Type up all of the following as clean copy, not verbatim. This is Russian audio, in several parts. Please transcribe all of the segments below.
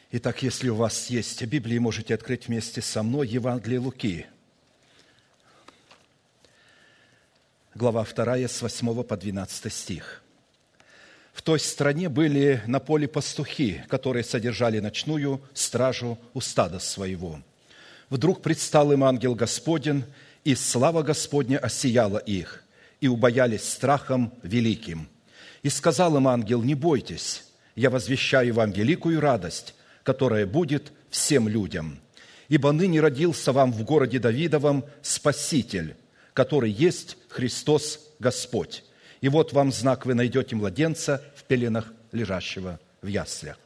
Итак, если у вас есть Библия, можете открыть вместе со мной Евангелие Луки, глава 2, с 8 по 12 стих. В той стране были на поле пастухи, которые содержали ночную стражу у стада своего. Вдруг предстал им ангел Господень, и слава Господня осияла их, и убоялись страхом великим. И сказал им ангел: не бойтесь, я возвещаю вам великую радость, которая будет всем людям. Ибо ныне родился вам в городе Давидовом Спаситель, который есть Христос Господь. И вот вам знак: вы найдете младенца в пеленах, лежащего в яслях».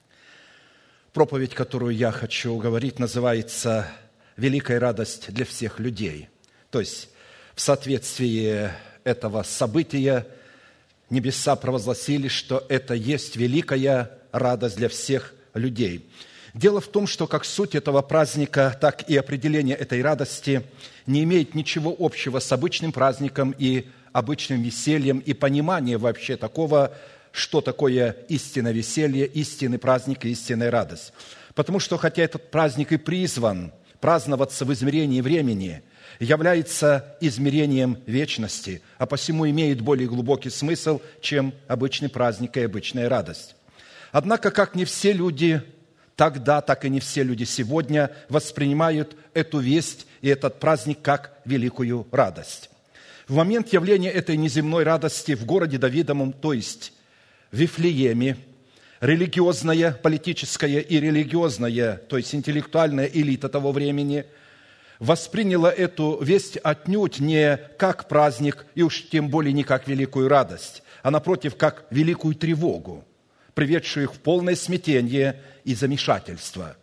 Проповедь, которую я хочу говорить, называется «Великая радость для всех людей». То есть в соответствии этого события небеса провозгласили, что это есть великая радость для всех людей. Дело в том, что как суть этого праздника, так и определение этой радости не имеет ничего общего с обычным праздником и обычным весельем, и понимание вообще такого, что такое истинное веселье, истинный праздник и истинная радость. Потому что, хотя этот праздник и призван праздноваться в измерении времени, является измерением вечности, а посему имеет более глубокий смысл, чем обычный праздник и обычная радость. Однако, как не все люди тогда, так и не все люди сегодня воспринимают эту весть и этот праздник как великую радость. В момент явления этой неземной радости в городе Давидовом, то есть в Вифлееме, религиозная, политическая и религиозная, то есть интеллектуальная элита того времени восприняла эту весть отнюдь не как праздник и уж тем более не как великую радость, а напротив, как великую тревогу, приведшую их в полное смятение и замешательство.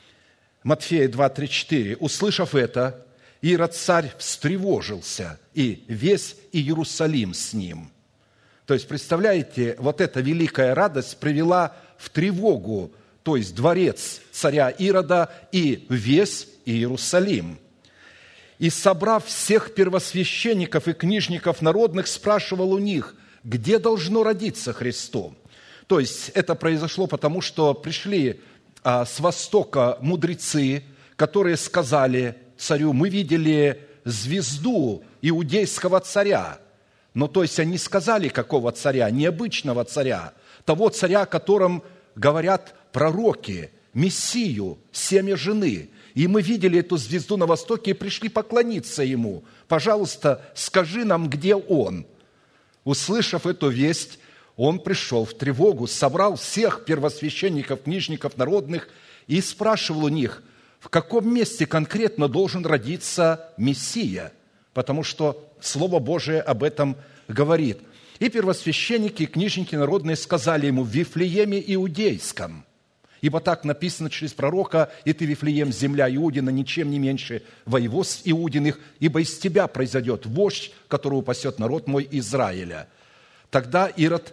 Матфея 2:3-4. «Услышав это, Ирод-царь встревожился, и весь Иерусалим с ним». То есть, представляете, вот эта великая радость привела в тревогу, то есть дворец царя Ирода и весь Иерусалим. «И, собрав всех первосвященников и книжников народных, спрашивал у них, где должно родиться Христос». То есть, это произошло потому, что пришли с востока мудрецы, которые сказали царю: мы видели звезду иудейского царя. Но то есть они сказали, какого царя? Необычного царя, того царя, о котором говорят пророки, Мессию, семя жены. И мы видели эту звезду на востоке и пришли поклониться ему. Пожалуйста, скажи нам, где он. Услышав эту весть, он пришел в тревогу, собрал всех первосвященников, книжников народных и спрашивал у них, в каком месте конкретно должен родиться Мессия, потому что Слово Божие об этом говорит. И первосвященники и книжники народные сказали ему: в Вифлееме Иудейском, ибо так написано через пророка: и ты, Вифлеем, земля Иудина, ничем не меньше воеводств Иудиных, ибо из тебя произойдет вождь, который упасет народ мой Израиля. Тогда Ирод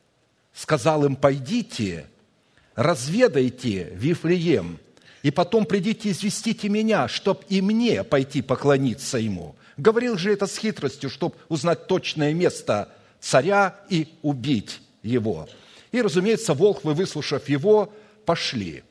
сказал им: пойдите, разведайте Вифлеем, и потом придите известите меня, чтоб и мне пойти поклониться ему. Говорил же это с хитростью, чтобы узнать точное место царя и убить его. И, разумеется, волхвы, выслушав его, пошли.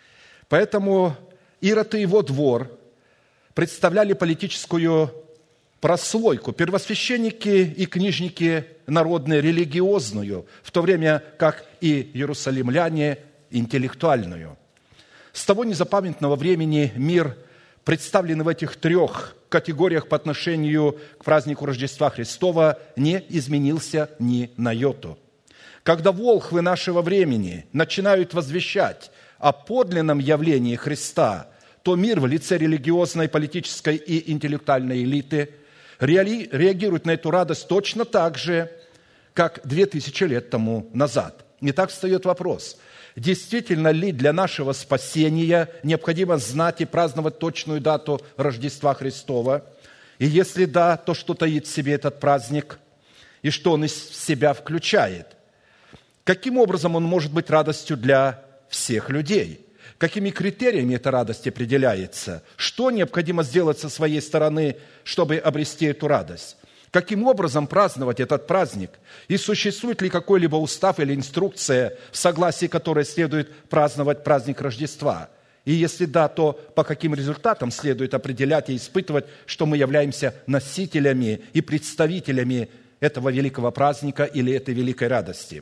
Поэтому Ирод и его двор представляли политическую прослойку, первосвященники и книжники народные, религиозную, в то время как и иерусалимляне интеллектуальную. С того незапамятного времени мир, представленный в этих трех категориях по отношению к празднику Рождества Христова, не изменился ни на йоту. Когда волхвы нашего времени начинают возвещать о подлинном явлении Христа, то мир в лице религиозной, политической и интеллектуальной элиты реагирует на эту радость точно так же, как 2000 лет тому назад. Итак, встает вопрос: действительно ли для нашего спасения необходимо знать и праздновать точную дату Рождества Христова? И если да, то что таит в себе этот праздник и что он из себя включает? Каким образом он может быть радостью для всех людей? Какими критериями эта радость определяется? Что необходимо сделать со своей стороны, чтобы обрести эту радость? каким образом праздновать этот праздник, и существует ли какой-либо устав или инструкция, в согласии которой следует праздновать праздник Рождества. И если да, то по каким результатам следует определять и испытывать, что мы являемся носителями и представителями этого великого праздника или этой великой радости.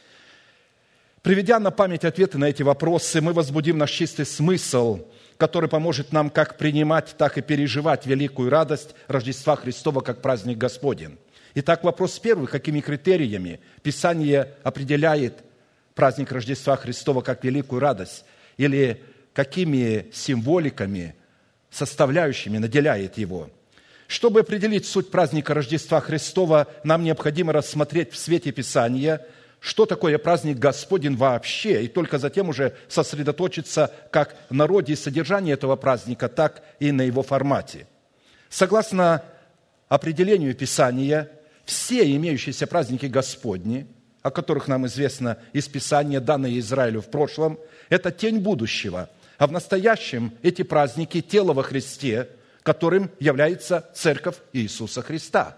Приведя на память ответы на эти вопросы, мы возбудим наш чистый смысл, который поможет нам как принимать, так и переживать великую радость Рождества Христова как праздник Господень. Итак, вопрос первый: какими критериями Писание определяет праздник Рождества Христова как великую радость, или какими символиками, составляющими наделяет его? Чтобы определить суть праздника Рождества Христова, нам необходимо рассмотреть в свете Писания, что такое праздник Господень вообще, и только затем уже сосредоточиться как на роде и содержании этого праздника, так и на его формате. Согласно определению Писания, все имеющиеся праздники Господни, о которых нам известно из Писания, данные Израилю в прошлом, это тень будущего, а в настоящем эти праздники – тело во Христе, которым является Церковь Иисуса Христа.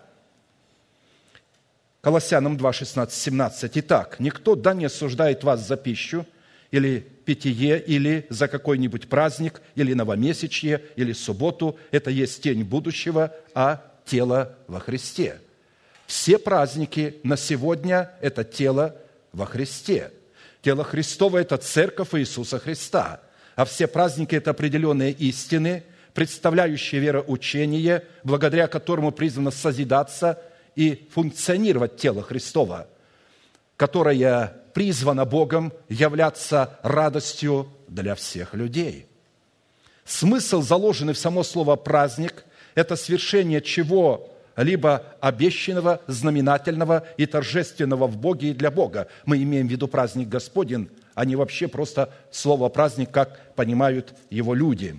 Колоссянам 2, 16, 17. «Итак, никто да не осуждает вас за пищу, или питье, или за какой-нибудь праздник, или новомесячье, или субботу. Это есть тень будущего, а тело во Христе». Все праздники на сегодня – это тело во Христе. Тело Христово – это Церковь Иисуса Христа. А все праздники – это определенные истины, представляющие вероучение, благодаря которому призвано созидаться и функционировать тело Христово, которое призвано Богом являться радостью для всех людей. Смысл, заложенный в само слово «праздник», это свершение чего-либо обещанного, знаменательного и торжественного в Боге и для Бога. Мы имеем в виду праздник Господень, а не вообще просто слово «праздник», как понимают его люди.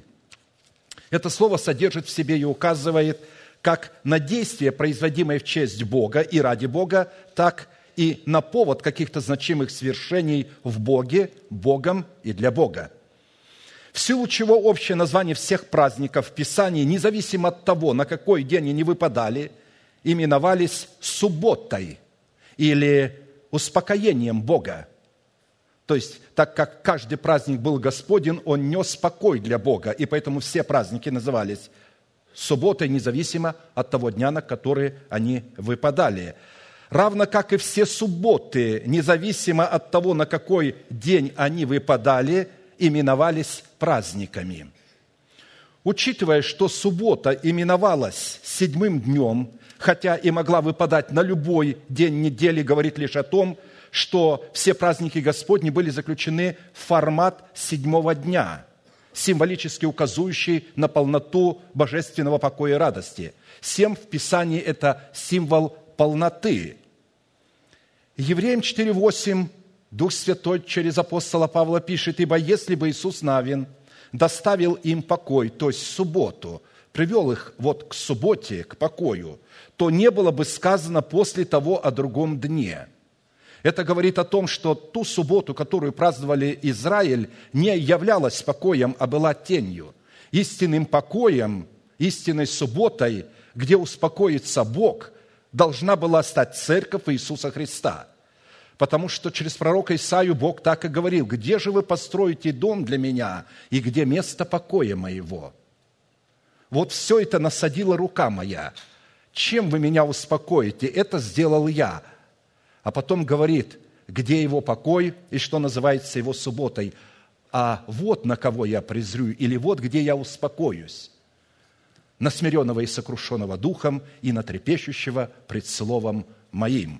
Это слово содержит в себе и указывает как на действие, производимое в честь Бога и ради Бога, так и на повод каких-то значимых свершений в Боге, Богом и для Бога. В силу чего общее название всех праздников в Писании, независимо от того, на какой день они выпадали, именовались субботой или успокоением Бога. То есть, так как каждый праздник был Господень, он нес покой для Бога, и поэтому все праздники назывались субботой, независимо от того дня, на который они выпадали. Равно как и все субботы, независимо от того, на какой день они выпадали, именовались праздниками. Учитывая, что суббота именовалась седьмым днем, хотя и могла выпадать на любой день недели, говорит лишь о том, что все праздники Господни были заключены в формат седьмого дня, символически указывающий на полноту божественного покоя и радости. 7 в Писании – это символ полноты. Евреям 4:8 Дух Святой через апостола Павла пишет: «Ибо если бы Иисус Навин доставил им покой, то есть субботу, привел их вот к субботе, к покою, то не было бы сказано после того о другом дне». Это говорит о том, что ту субботу, которую праздновали Израиль, не являлась покоем, а была тенью. Истинным покоем, истинной субботой, где успокоится Бог, должна была стать Церковь Иисуса Христа. Потому что через пророка Исаию Бог так и говорил: «Где же вы построите дом для меня, и где место покоя моего?» Вот все это насадила рука моя. Чем вы меня успокоите? Это сделал я. А потом говорит, где его покой и что называется его субботой. А вот на кого я презрю, или вот где я успокоюсь. На смиренного и сокрушенного духом, и на трепещущего пред словом моим.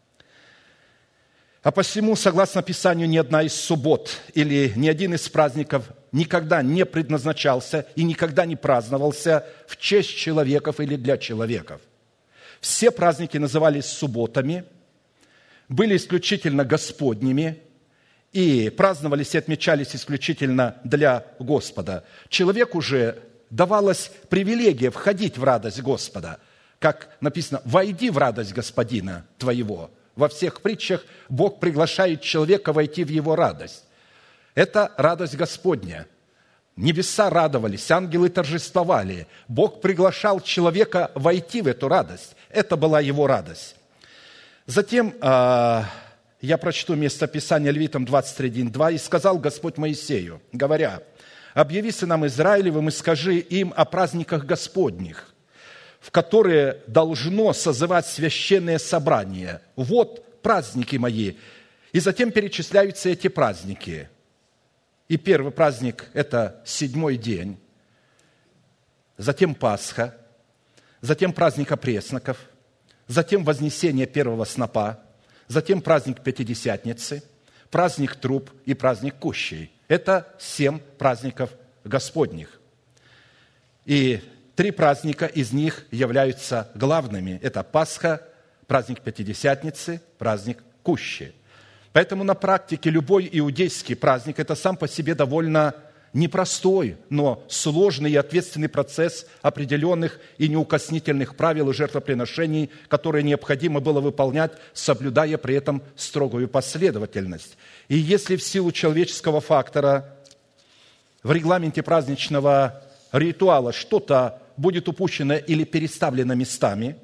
А посему, согласно Писанию, ни одна из суббот или ни один из праздников никогда не предназначался и никогда не праздновался в честь человеков или для человеков. Все праздники назывались субботами, были исключительно Господними и праздновались и отмечались исключительно для Господа. Человеку же давалась привилегия входить в радость Господа. Как написано: «Войди в радость Господина твоего». Во всех притчах Бог приглашает человека войти в его радость. Это радость Господня. Небеса радовались, ангелы торжествовали. Бог приглашал человека войти в эту радость. Это была его радость. Затем я прочту местописание Левитам 23:1-2. «И сказал Господь Моисею, говоря, объяви сынам Израилевым и скажи им о праздниках Господних, в которые должно созывать священное собрание. Вот праздники мои». И затем перечисляются эти праздники. И первый праздник – это 7-й день, затем Пасха, затем праздник опресноков, затем вознесение первого снопа, затем праздник Пятидесятницы, праздник труб и праздник кущей. Это 7 праздников Господних. И 3 праздника из них являются главными. Это Пасха, праздник Пятидесятницы, праздник кущи. Поэтому на практике любой иудейский праздник – это сам по себе довольно непростой, но сложный и ответственный процесс определенных и неукоснительных правил и жертвоприношений, которые необходимо было выполнять, соблюдая при этом строгую последовательность. И если в силу человеческого фактора в регламенте праздничного ритуала что-то будет упущено или переставлено местами,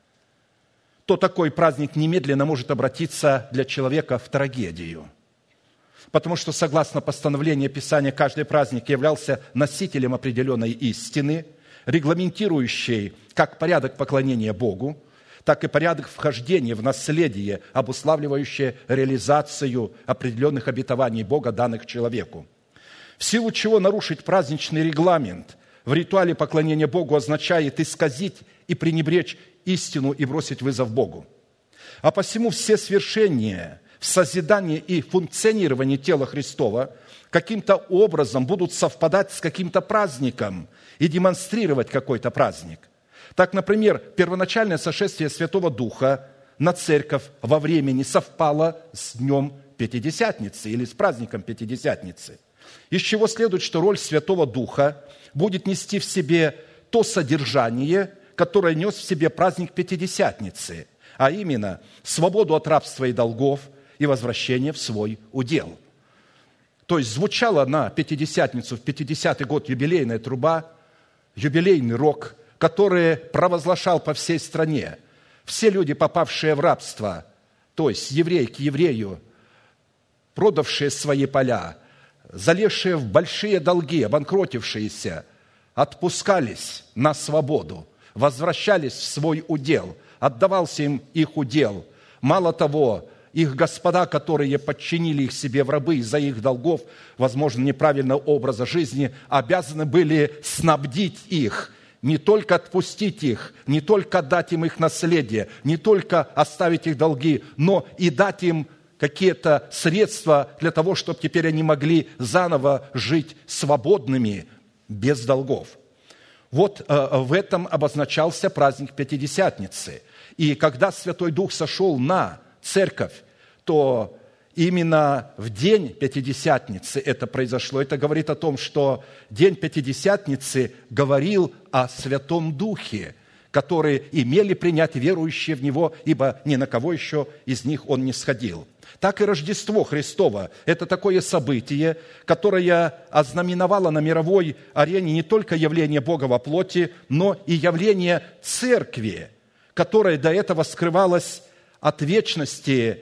то такой праздник немедленно может обратиться для человека в трагедию. Потому что, согласно постановлению Писания, каждый праздник являлся носителем определенной истины, регламентирующей как порядок поклонения Богу, так и порядок вхождения в наследие, обуславливающее реализацию определенных обетований Бога, данных человеку. В силу чего нарушить праздничный регламент в ритуале поклонения Богу означает исказить и пренебречь истину и бросить вызов Богу. А посему все свершения в созидании и функционировании тела Христова каким-то образом будут совпадать с каким-то праздником и демонстрировать какой-то праздник. Так, например, первоначальное сошествие Святого Духа на церковь во времени совпало с днем Пятидесятницы или с праздником Пятидесятницы. Из чего следует, что роль Святого Духа будет нести в себе то содержание, которое нес в себе праздник Пятидесятницы, а именно свободу от рабства и долгов и возвращение в свой удел. То есть звучала на Пятидесятницу в 50-й год юбилейная труба, юбилейный рог, который провозглашал по всей стране. Все люди, попавшие в рабство, то есть еврей к еврею, продавшие свои поля, залезшие в большие долги, обанкротившиеся, отпускались на свободу, возвращались в свой удел, отдавался им их удел. Мало того, их господа, которые подчинили их себе в рабы из-за их долгов, возможно, неправильного образа жизни, обязаны были снабдить их, не только отпустить их, не только дать им их наследие, не только оставить их долги, но и дать им какие-то средства для того, чтобы теперь они могли заново жить свободными, без долгов. Вот в этом обозначался праздник Пятидесятницы. И когда Святой Дух сошел на церковь, то именно в день Пятидесятницы это произошло. Это говорит о том, что день Пятидесятницы говорил о Святом Духе, которые имели принять верующие в Него, ибо ни на кого еще из них Он не сходил. Так и Рождество Христово – это такое событие, которое ознаменовало на мировой арене не только явление Бога во плоти, но и явление Церкви, которая до этого скрывалась от вечности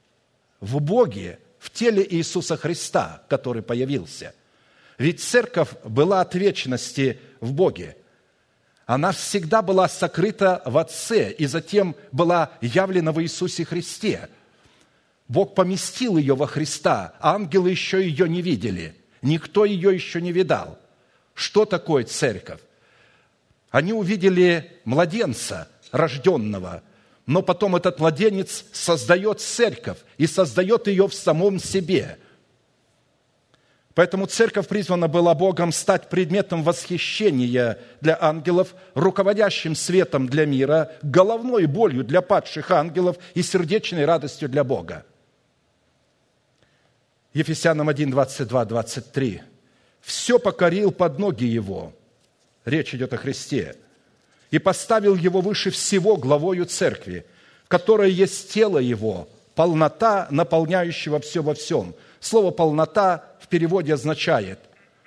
в Боге, в теле Иисуса Христа, который появился. Ведь Церковь была от вечности в Боге. Она всегда была сокрыта в Отце и затем была явлена в Иисусе Христе. Бог поместил ее во Христа, а ангелы еще ее не видели. Никто ее еще не видал. Что такое церковь? Они увидели младенца, рожденного, но потом этот младенец создает церковь и создает ее в самом себе. Поэтому церковь призвана была Богом стать предметом восхищения для ангелов, руководящим светом для мира, головной болью для падших ангелов и сердечной радостью для Бога. Ефесянам 1, 22, 23. «Все покорил под ноги Его». Речь идет о Христе. «И поставил Его выше всего главою церкви, которая есть тело Его, полнота, наполняющего все во всем». Слово «полнота» в переводе означает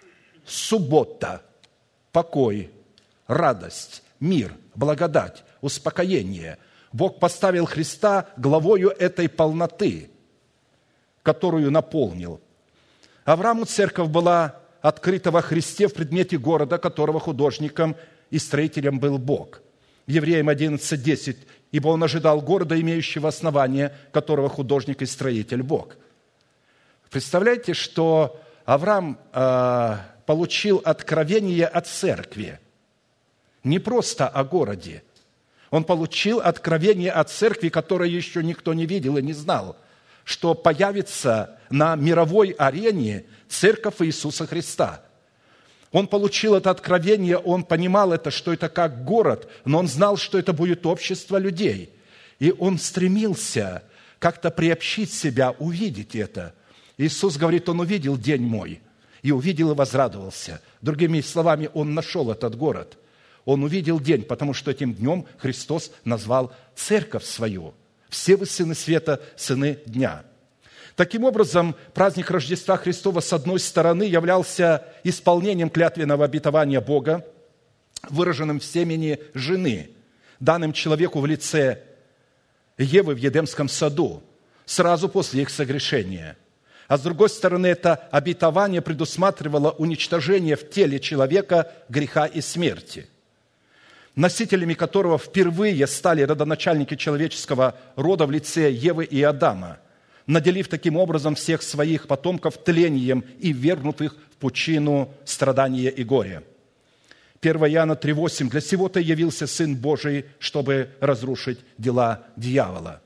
суббота, покой, радость, мир, благодать, успокоение. Бог поставил Христа главою этой полноты, которую наполнил. Аврааму церковь была открыта во Христе в предмете города, которого художником и строителем был Бог. В Евреям 11:10: «Ибо он ожидал города, имеющего основание, которого художник и строитель Бог». Представляете, что Авраам получил откровение от церкви, не просто о городе. Он получил откровение от церкви, которое еще никто не видел и не знал, что появится на мировой арене церковь Иисуса Христа. Он получил это откровение, он понимал это, что это как город, но он знал, что это будет общество людей. И он стремился как-то приобщить себя, увидеть это. Иисус говорит, он увидел день мой, и увидел и возрадовался. Другими словами, он нашел этот город. Он увидел день, потому что этим днем Христос назвал церковь свою. Все вы сыны света, сыны дня. Таким образом, праздник Рождества Христова, с одной стороны, являлся исполнением клятвенного обетования Бога, выраженным в семени жены, данным человеку в лице Евы в Едемском саду, сразу после их согрешения. А с другой стороны, это обетование предусматривало уничтожение в теле человека греха и смерти, носителями которого впервые стали родоначальники человеческого рода в лице Евы и Адама, наделив таким образом всех своих потомков тлением и ввергнув их в пучину страдания и горя. 1 Иоанна 3:8: «Для сего-то явился Сын Божий, чтобы разрушить дела дьявола».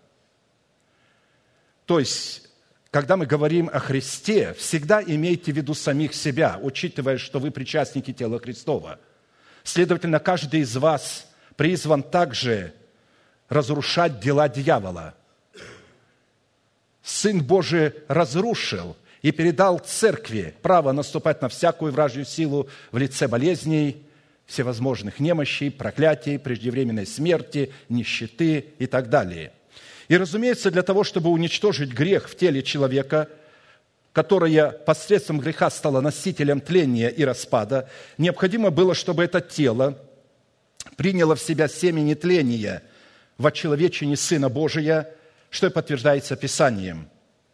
То есть, когда мы говорим о Христе, всегда имейте в виду самих себя, учитывая, что вы причастники тела Христова. Следовательно, каждый из вас призван также разрушать дела дьявола. Сын Божий разрушил и передал церкви право наступать на всякую вражью силу в лице болезней, всевозможных немощей, проклятий, преждевременной смерти, нищеты и так далее. И, разумеется, для того, чтобы уничтожить грех в теле человека, которое посредством греха стало носителем тления и распада, необходимо было, чтобы это тело приняло в себя семя тления в очеловечении Сына Божия, что и подтверждается Писанием.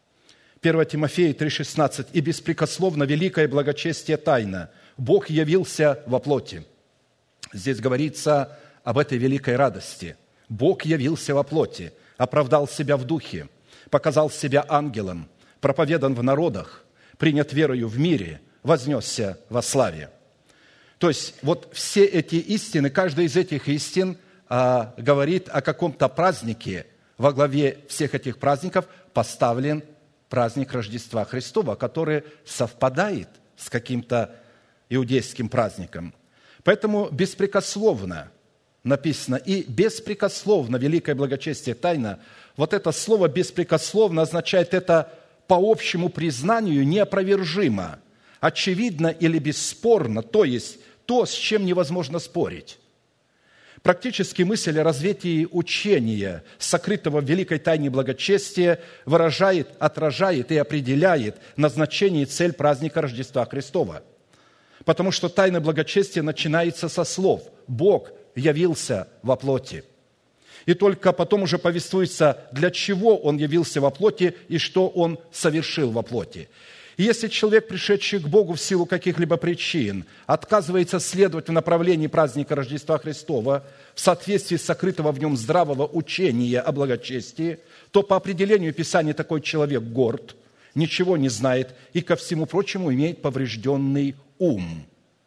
1 Тимофея 3:16: «И беспрекословно великое благочестие тайна. Бог явился во плоти». Здесь говорится об этой великой радости. Бог явился во плоти, оправдал себя в духе, показал себя ангелом, проповедан в народах, принят верою в мире, вознесся во славе. То есть вот все эти истины, каждая из этих истин говорит о каком-то празднике. Во главе всех этих праздников поставлен праздник Рождества Христова, который совпадает с каким-то иудейским праздником. Поэтому беспрекословно написано, и беспрекословно великое благочестие тайна. Вот это слово беспрекословно означает это по общему признанию неопровержимо, очевидно или бесспорно, то есть то, с чем невозможно спорить. Практически мысль о развитии учения, сокрытого в великой тайне благочестия, выражает, отражает и определяет назначение и цель праздника Рождества Христова. Потому что тайна благочестия начинается со слов «Бог явился во плоти». И только потом уже повествуется, для чего Он явился во плоти и что Он совершил во плоти. И если человек, пришедший к Богу в силу каких-либо причин, отказывается следовать в направлении праздника Рождества Христова в соответствии с сокрытого в нем здравого учения о благочестии, то по определению Писания такой человек горд, ничего не знает и, ко всему прочему, имеет поврежденный ум.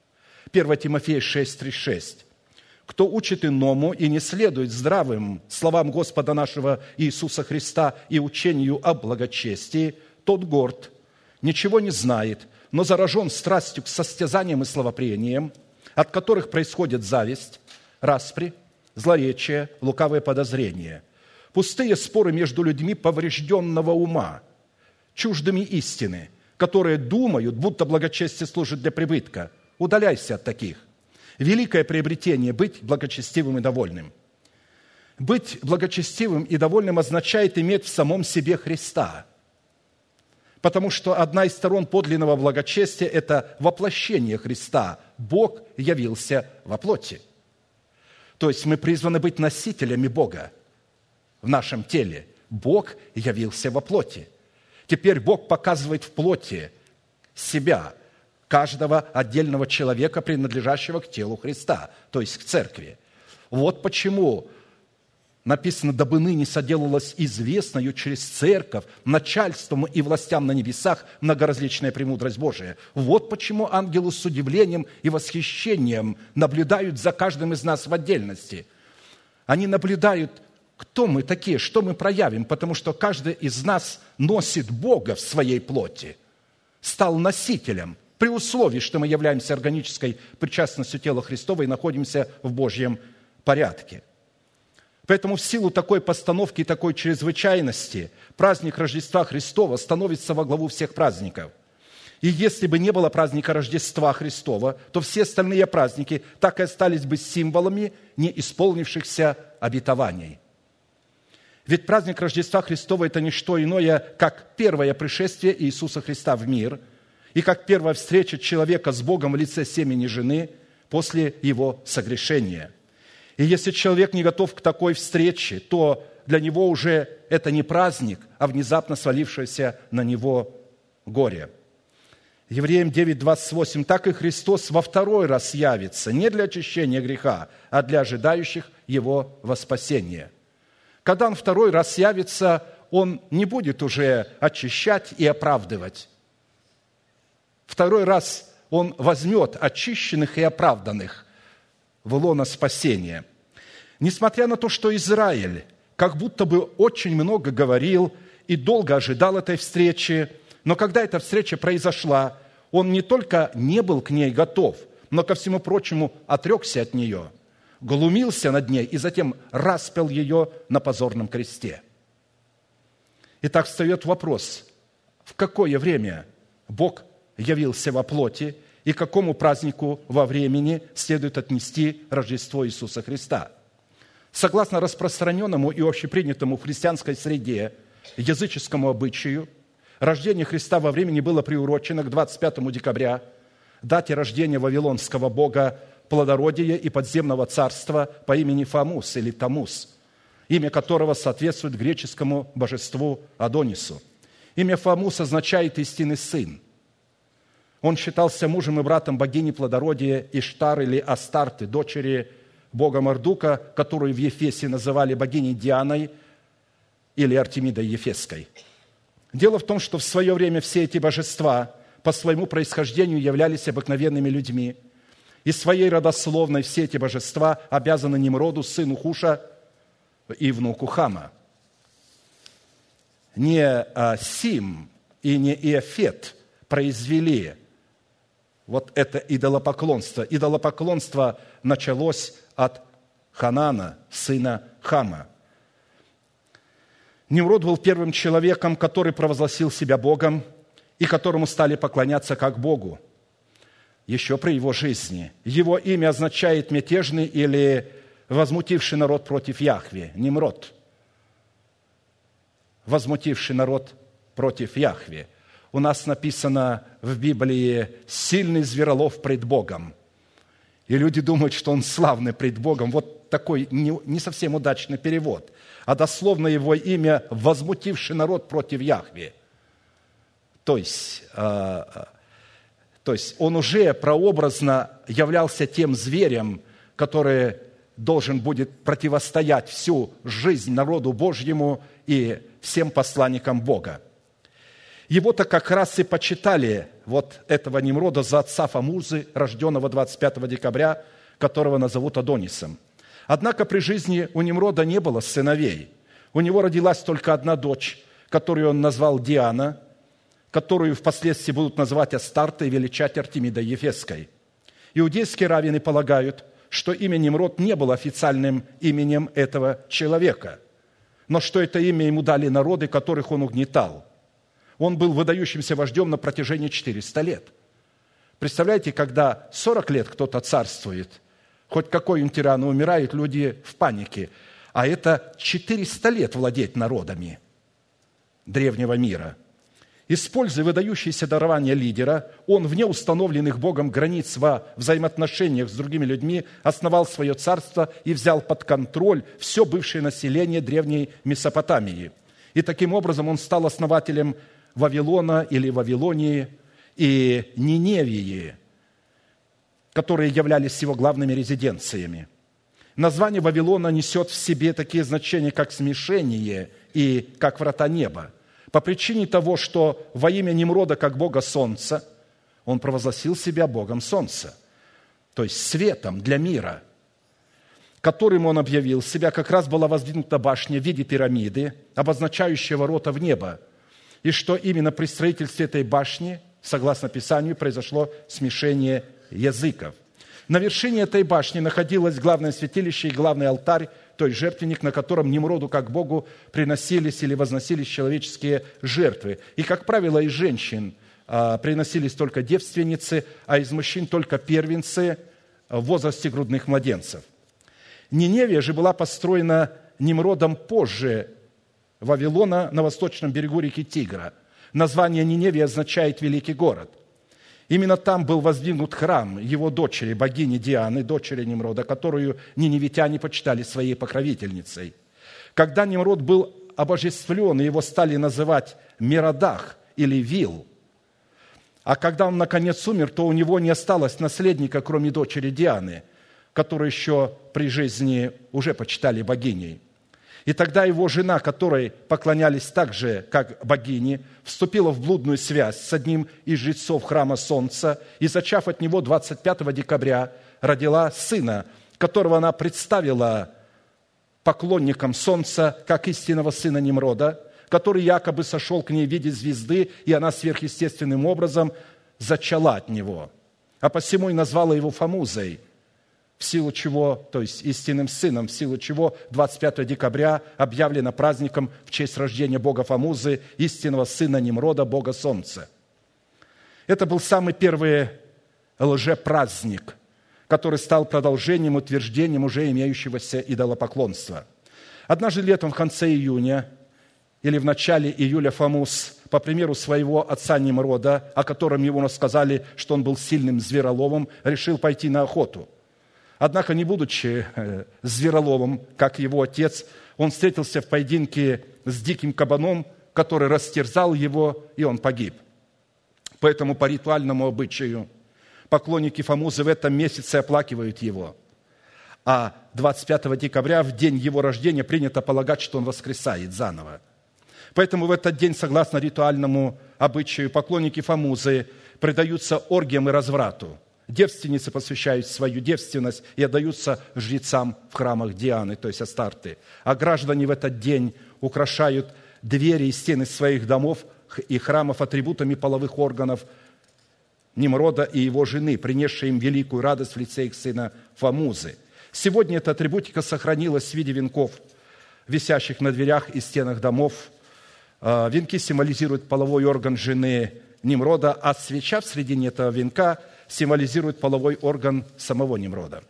1 Тимофея 6:3-6. «Кто учит иному и не следует здравым словам Господа нашего Иисуса Христа и учению о благочестии, тот горд, ничего не знает, но заражен страстью к состязаниям и словопрениям, от которых происходит зависть, распри, злоречие, лукавые подозрения, пустые споры между людьми поврежденного ума, чуждыми истины, которые думают, будто благочестие служит для прибытка. Удаляйся от таких. Великое приобретение – быть благочестивым и довольным. Быть благочестивым и довольным означает иметь в самом себе Христа. Потому что одна из сторон подлинного благочестия – это воплощение Христа. Бог явился во плоти. То есть мы призваны быть носителями Бога в нашем теле. Бог явился во плоти. Теперь Бог показывает в плоти себя, каждого отдельного человека, принадлежащего к телу Христа, то есть к церкви. Вот почему написано: «Дабы ныне соделалось известною через церковь начальством и властям на небесах многоразличная премудрость Божия». Вот почему ангелы с удивлением и восхищением наблюдают за каждым из нас в отдельности. Они наблюдают, кто мы такие, что мы проявим, потому что каждый из нас носит Бога в своей плоти, стал носителем, при условии, что мы являемся органической причастностью тела Христова и находимся в Божьем порядке. Поэтому в силу такой постановки и такой чрезвычайности праздник Рождества Христова становится во главу всех праздников. И если бы не было праздника Рождества Христова, то все остальные праздники так и остались бы символами не исполнившихся обетований. Ведь праздник Рождества Христова – это не что иное, как первое пришествие Иисуса Христа в мир и как первая встреча человека с Богом в лице семени жены после его согрешения. И если человек не готов к такой встрече, то для него уже это не праздник, а внезапно свалившееся на него горе. Евреям 9:28. «Так и Христос во второй раз явится, не для очищения греха, а для ожидающих Его во спасение». Когда Он второй раз явится, Он не будет уже очищать и оправдывать. Второй раз Он возьмет очищенных и оправданных в лоно спасения. Несмотря на то, что Израиль как будто бы очень много говорил и долго ожидал этой встречи, но когда эта встреча произошла, он не только не был к ней готов, но, ко всему прочему, отрекся от нее, глумился над ней и затем распял ее на позорном кресте. Итак, встает вопрос, в какое время Бог явился во плоти и к какому празднику во времени следует отнести Рождество Иисуса Христа. Согласно распространенному и общепринятому в христианской среде языческому обычаю, рождение Христа во времени было приурочено к 25 декабря, дате рождения вавилонского бога плодородия и подземного царства по имени Фомус или Тамус, имя которого соответствует греческому божеству Адонису. Имя Фомус означает «истинный сын». Он считался мужем и братом богини плодородия Иштар или Астарты, дочери бога Мардука, которую в Ефесе называли богиней Дианой или Артемидой Ефесской. Дело в том, что в свое время все эти божества по своему происхождению являлись обыкновенными людьми. И своей родословной все эти божества обязаны Нимроду, сыну Хуша и внуку Хама. Не Сим и не Иофет произвели вот это идолопоклонство. Идолопоклонство началось от Ханана, сына Хама. Нимрод был первым человеком, который провозгласил себя Богом и которому стали поклоняться как Богу. Еще при его жизни. Его имя означает «мятежный» или «возмутивший народ против Яхве». Нимрод. «Возмутивший народ против Яхве». У нас написано в Библии «сильный зверолов пред Богом». И люди думают, что он славный пред Богом. Вот такой не совсем удачный перевод. А дословно его имя «возмутивший народ против Яхве». То есть он уже прообразно являлся тем зверем, который должен будет противостоять всю жизнь народу Божьему и всем посланникам Бога. Его-то как раз и почитали, вот этого Нимрода, за отца Фомузы, рожденного 25 декабря, которого назовут Адонисом. Однако при жизни у Нимрода не было сыновей. У него родилась только одна дочь, которую он назвал Диана, которую впоследствии будут называть Астартой и величать Артемидой Ефесской. Иудейские раввины полагают, что имя Нимрод не было официальным именем этого человека, но что это имя ему дали народы, которых он угнетал. Он был выдающимся вождем на протяжении 400 лет. Представляете, когда 40 лет кто-то царствует, хоть какой-нибудь тиран умирает, люди в панике. А это 400 лет владеть народами древнего мира. Используя выдающиеся дарования лидера, он вне установленных Богом границ во взаимоотношениях с другими людьми основал свое царство и взял под контроль все бывшее население древней Месопотамии. И таким образом он стал основателем Вавилона или Вавилонии и Ниневии, которые являлись его главными резиденциями. Название Вавилона несет в себе такие значения, как смешение и как врата неба. По причине того, что во имя Немрода, как бога солнца, он провозгласил себя богом солнца, то есть светом для мира, которым он объявил себя, как раз была воздвигнута башня в виде пирамиды, обозначающая ворота в небо, и что именно при строительстве этой башни, согласно Писанию, произошло смешение языков. На вершине этой башни находилось главное святилище и главный алтарь, то есть жертвенник, на котором Немроду как Богу приносились или возносились человеческие жертвы. И, как правило, из женщин приносились только девственницы, а из мужчин только первенцы в возрасте грудных младенцев. Ниневия же была построена Немродом позже Вавилона на восточном берегу реки Тигра. Название Ниневия означает «великий город». Именно там был воздвигнут храм его дочери, богини Дианы, дочери Немрода, которую ниневитяне почитали своей покровительницей. Когда Немрод был обожествлен, его стали называть Меродах или Вил. А когда он наконец умер, то у него не осталось наследника, кроме дочери Дианы, которую еще при жизни уже почитали богиней. И тогда его жена, которой поклонялись так же, как богини, вступила в блудную связь с одним из жрецов храма Солнца и, зачав от него 25 декабря, родила сына, которого она представила поклонникам Солнца, как истинного сына Немрода, который якобы сошел к ней в виде звезды, и она сверхъестественным образом зачала от него. А посему и назвала его Фамузой, в силу чего, то есть истинным сыном, в силу чего 25 декабря объявлено праздником в честь рождения бога Фамузы, истинного сына Немрода, бога Солнца. Это был самый первый лжепраздник, который стал продолжением, утверждением уже имеющегося идолопоклонства. Однажды летом в конце июня или в начале июля Фамуз, по примеру своего отца Немрода, о котором ему рассказали, что он был сильным звероловом, решил пойти на охоту. Однако, не будучи звероловом, как его отец, он встретился в поединке с диким кабаном, который растерзал его, и он погиб. Поэтому по ритуальному обычаю поклонники Фамузы в этом месяце оплакивают его. А 25 декабря, в день его рождения, принято полагать, что он воскресает заново. Поэтому в этот день, согласно ритуальному обычаю, поклонники Фамузы предаются оргиям и разврату. Девственницы посвящают свою девственность и отдаются жрецам в храмах Дианы, то есть Астарты. А граждане в этот день украшают двери и стены своих домов и храмов атрибутами половых органов Немрода и его жены, принесшей им великую радость в лице их сына Фамузы. Сегодня эта атрибутика сохранилась в виде венков, висящих на дверях и стенах домов. Венки символизируют половой орган жены Немрода, а свеча в середине этого венка символизирует половой орган самого Немрода.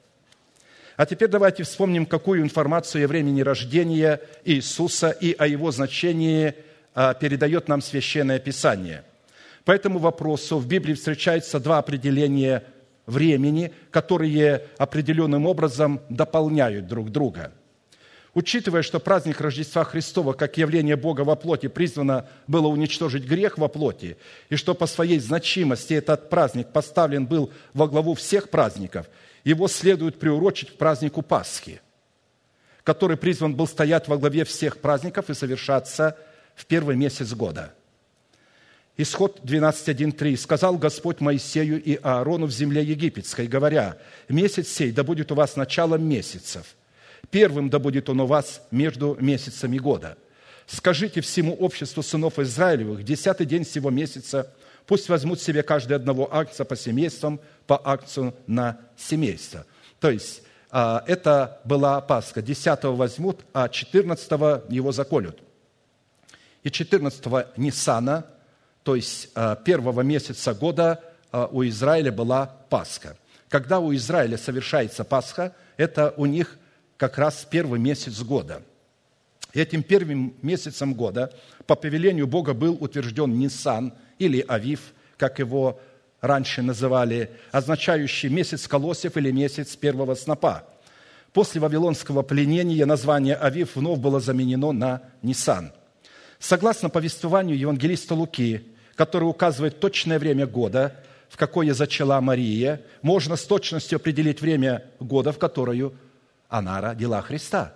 А теперь давайте вспомним, какую информацию о времени рождения Иисуса и о его значении передает нам Священное Писание. По этому вопросу в Библии встречаются два определения времени, которые определенным образом дополняют друг друга. Учитывая, что праздник Рождества Христова как явление Бога во плоти призвано было уничтожить грех во плоти, и что по своей значимости этот праздник поставлен был во главу всех праздников, его следует приурочить к празднику Пасхи, который призван был стоять во главе всех праздников и совершаться в первый месяц года. Исход 12:1-3. «Сказал Господь Моисею и Аарону в земле египетской, говоря: месяц сей да будет у вас началом месяцев. Первым да будет он у вас между месяцами года. Скажите всему обществу сынов Израилевых: 10-й день сего месяца пусть возьмут себе каждый одного агнца по семействам, по агнцу на семейство». То есть, это была Пасха. 10-го возьмут, а 14-го его заколют. И 14-го Ниссана, то есть первого месяца года, у Израиля была Пасха. Когда у Израиля совершается Пасха, это у них как раз первый месяц года. Этим первым месяцем года по повелению Бога был утвержден Нисан или Авив, как его раньше называли, означающий месяц колосьев или месяц первого снопа. После вавилонского пленения название Авив вновь было заменено на Нисан. Согласно повествованию евангелиста Луки, который указывает точное время года, в какое зачала Мария, можно с точностью определить время года, в которое она родила Христа.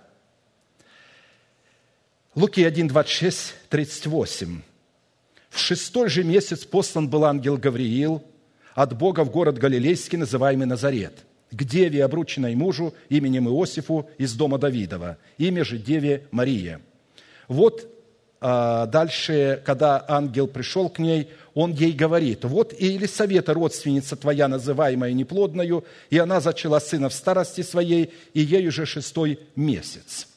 Луки 1, 26, 38. «В 6-й же месяц послан был ангел Гавриил от Бога в город Галилейский, называемый Назарет, к деве, обрученной мужу именем Иосифу из дома Давидова, имя же деве Мария». Вот дальше, когда ангел пришел к ней, он ей говорит: «Вот и Елисавета, родственница твоя, называемая неплодною, и она зачала сына в старости своей, и ей уже 6-й месяц».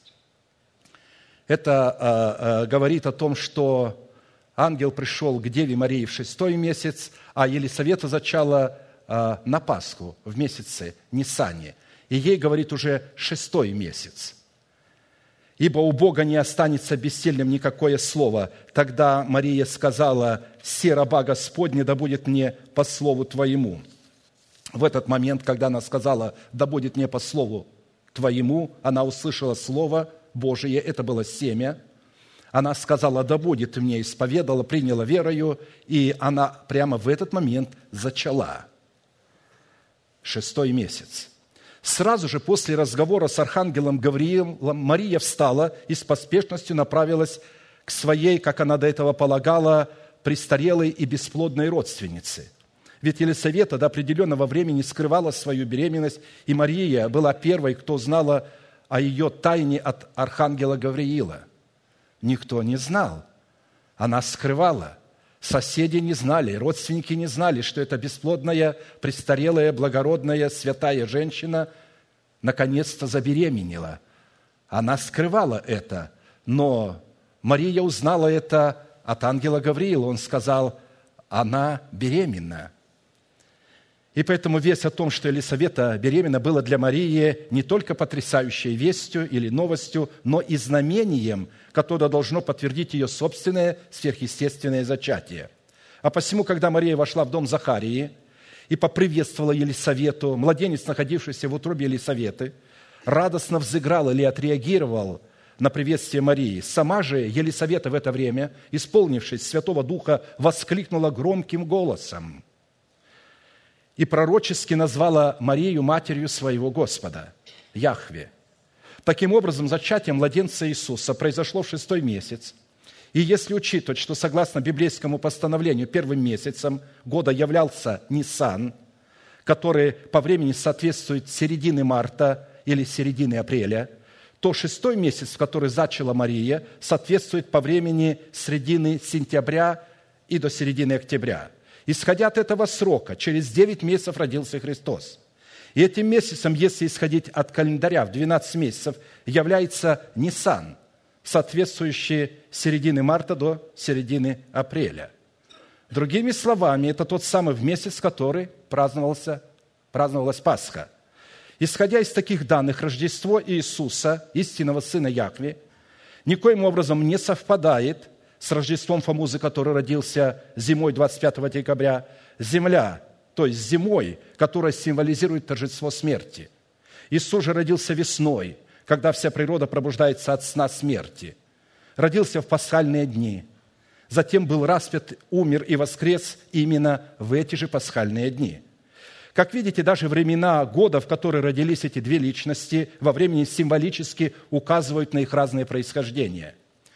Это говорит о том, что ангел пришел к Деве Марии в 6-й месяц, а Елисавета зачала на Пасху в месяце Нисане. И ей, говорит, уже 6-й месяц. «Ибо у Бога не останется бессильным никакое слово. Тогда Мария сказала: „Се раба Господня, да будет мне по слову Твоему“». В этот момент, когда она сказала: «Да будет мне по слову Твоему», она услышала слово Божие, это было семя. Она сказала: «Да будет мне», исповедала, приняла верою, и она прямо в этот момент зачала. 6-й месяц. Сразу же после разговора с архангелом Гавриилом Мария встала и с поспешностью направилась к своей, как она до этого полагала, престарелой и бесплодной родственнице. Ведь Елисавета до определенного времени скрывала свою беременность, и Мария была первой, кто знала о ее тайне от архангела Гавриила. Никто не знал. Она скрывала. Соседи не знали, родственники не знали, что эта бесплодная, престарелая, благородная, святая женщина наконец-то забеременела. Она скрывала это, но Мария узнала это от ангела Гавриила. Он сказал: «Она беременна». И поэтому весть о том, что Елисавета беременна, было для Марии не только потрясающей вестью или новостью, но и знамением, которое должно подтвердить ее собственное сверхъестественное зачатие. А посему, когда Мария вошла в дом Захарии и поприветствовала Елисавету, младенец, находившийся в утробе Елисаветы, радостно взыграл или отреагировал на приветствие Марии. Сама же Елисавета в это время, исполнившись Святого Духа, воскликнула громким голосом и пророчески назвала Марию матерью своего Господа, Яхве. Таким образом, зачатие младенца Иисуса произошло в 6-й месяц. И если учитывать, что согласно библейскому постановлению первым месяцем года являлся Нисан, который по времени соответствует середине марта или середине апреля, то 6-й месяц, в который зачала Мария, соответствует по времени середины сентября и до середины октября. Исходя от этого срока, через 9 месяцев родился Христос. И этим месяцем, если исходить от календаря, в 12 месяцев, является Нисан, соответствующий середины марта до середины апреля. Другими словами, это тот самый месяц, в который праздновалась Пасха. Исходя из таких данных, Рождество Иисуса, истинного Сына Яхве, никоим образом не совпадает с Рождеством Фомузы, который родился зимой 25 декабря. Земля, то есть зимой, которая символизирует торжество смерти. Иисус же родился весной, когда вся природа пробуждается от сна смерти. Родился в пасхальные дни. Затем был распят, умер и воскрес именно в эти же пасхальные дни. Как видите, даже времена года, в которые родились эти две личности, во времени символически указывают на их разное происхождение.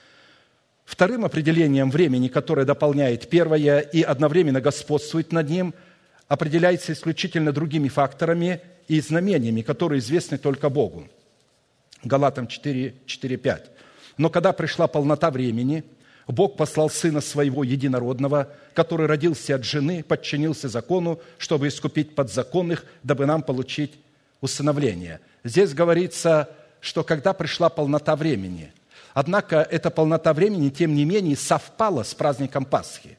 Вторым определением времени, которое дополняет первое и одновременно господствует над ним, определяется исключительно другими факторами и знамениями, которые известны только Богу. Галатам 4:5. «Но когда пришла полнота времени, Бог послал Сына Своего Единородного, который родился от жены, подчинился закону, чтобы искупить подзаконных, дабы нам получить усыновление». Здесь говорится, что когда пришла полнота времени. Однако эта полнота времени, тем не менее, совпала с праздником Пасхи.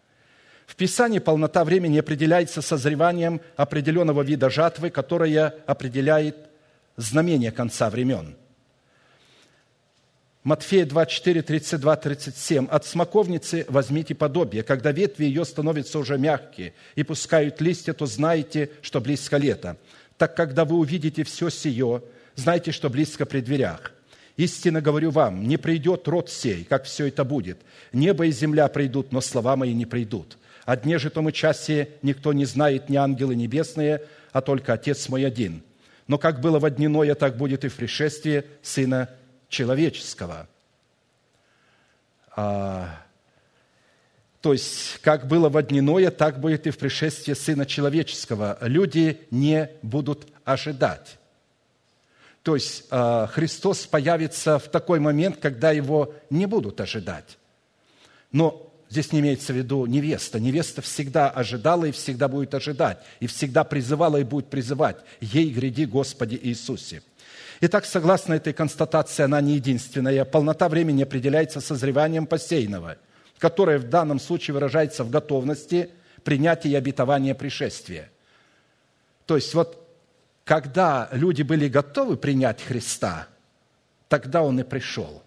В Писании полнота времени определяется созреванием определенного вида жатвы, которая определяет знамение конца времен. Матфея 24, 32, 37. «От смоковницы возьмите подобие. Когда ветви ее становятся уже мягкие и пускают листья, то знаете, что близко лето. Так когда вы увидите все сие, знайте, что близко при дверях. Истинно говорю вам, не придет род сей, как все это будет. Небо и земля придут, но слова мои не придут. О дне же том и часе никто не знает, ни ангелы небесные, а только Отец мой один. Но как было во дни Ноя, так будет и в пришествии Сына Человеческого». То есть, как было во дни Ноя, так будет и в пришествии Сына Человеческого. Люди не будут ожидать. То есть, Христос появится в такой момент, когда Его не будут ожидать. Но здесь не имеется в виду невеста. Невеста всегда ожидала и всегда будет ожидать, и всегда призывала и будет призывать: «Ей гряди, Господи Иисусе». Итак, согласно этой констатации, она не единственная. Полнота времени определяется созреванием посеянного, которое в данном случае выражается в готовности принятия и обетования пришествия. То есть, вот когда люди были готовы принять Христа, тогда Он и пришел.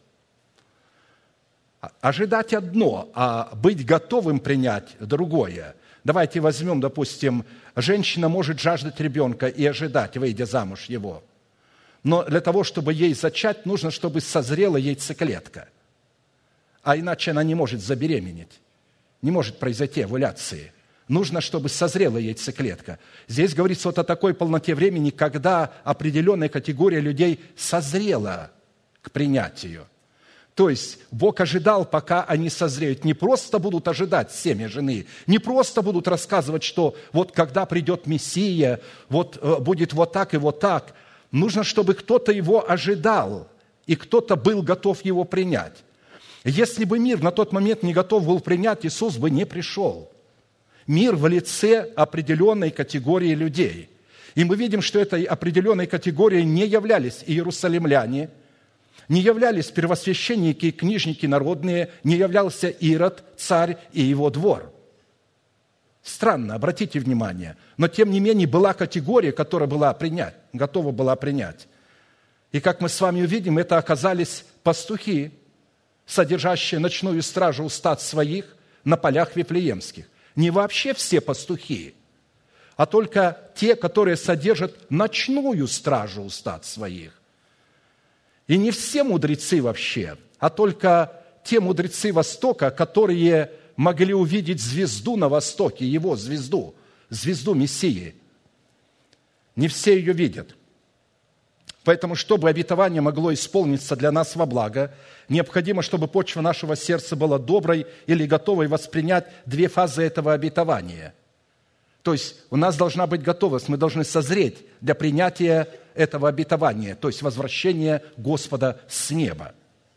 Ожидать одно, а быть готовым принять другое. Давайте возьмем, допустим, женщина может жаждать ребенка и ожидать, выйдя замуж его. Но для того, чтобы ей зачать, нужно, чтобы созрела яйцеклетка. А иначе она не может забеременеть. Не может произойти овуляции. Нужно, чтобы созрела яйцеклетка. Здесь говорится вот о такой полноте времени, когда определенная категория людей созрела к принятию. То есть Бог ожидал, пока они созреют. Не просто будут ожидать семя жены, не просто будут рассказывать, что вот когда придет Мессия, вот будет вот так и вот так. Нужно, чтобы кто-то его ожидал, и кто-то был готов его принять. Если бы мир на тот момент не готов был принять, Иисус бы не пришел. Мир в лице определенной категории людей. И мы видим, что этой определенной категорией не являлись иерусалимляне, не являлись первосвященники и книжники народные, не являлся Ирод, царь и его двор. Странно, обратите внимание. Но, тем не менее, была категория, которая была принять, готова была принять. И, как мы с вами увидим, это оказались пастухи, содержащие ночную стражу у стад своих на полях вифлеемских. Не вообще все пастухи, а только те, которые содержат ночную стражу у стад своих. И не все мудрецы вообще, а только те мудрецы Востока, которые могли увидеть звезду на востоке, его звезду, звезду Мессии. Не все ее видят. Поэтому, чтобы обетование могло исполниться для нас во благо, необходимо, чтобы почва нашего сердца была доброй или готовой воспринять две фазы этого обетования. То есть у нас должна быть готовность, мы должны созреть для принятия этого обетования, то есть возвращения Господа с неба.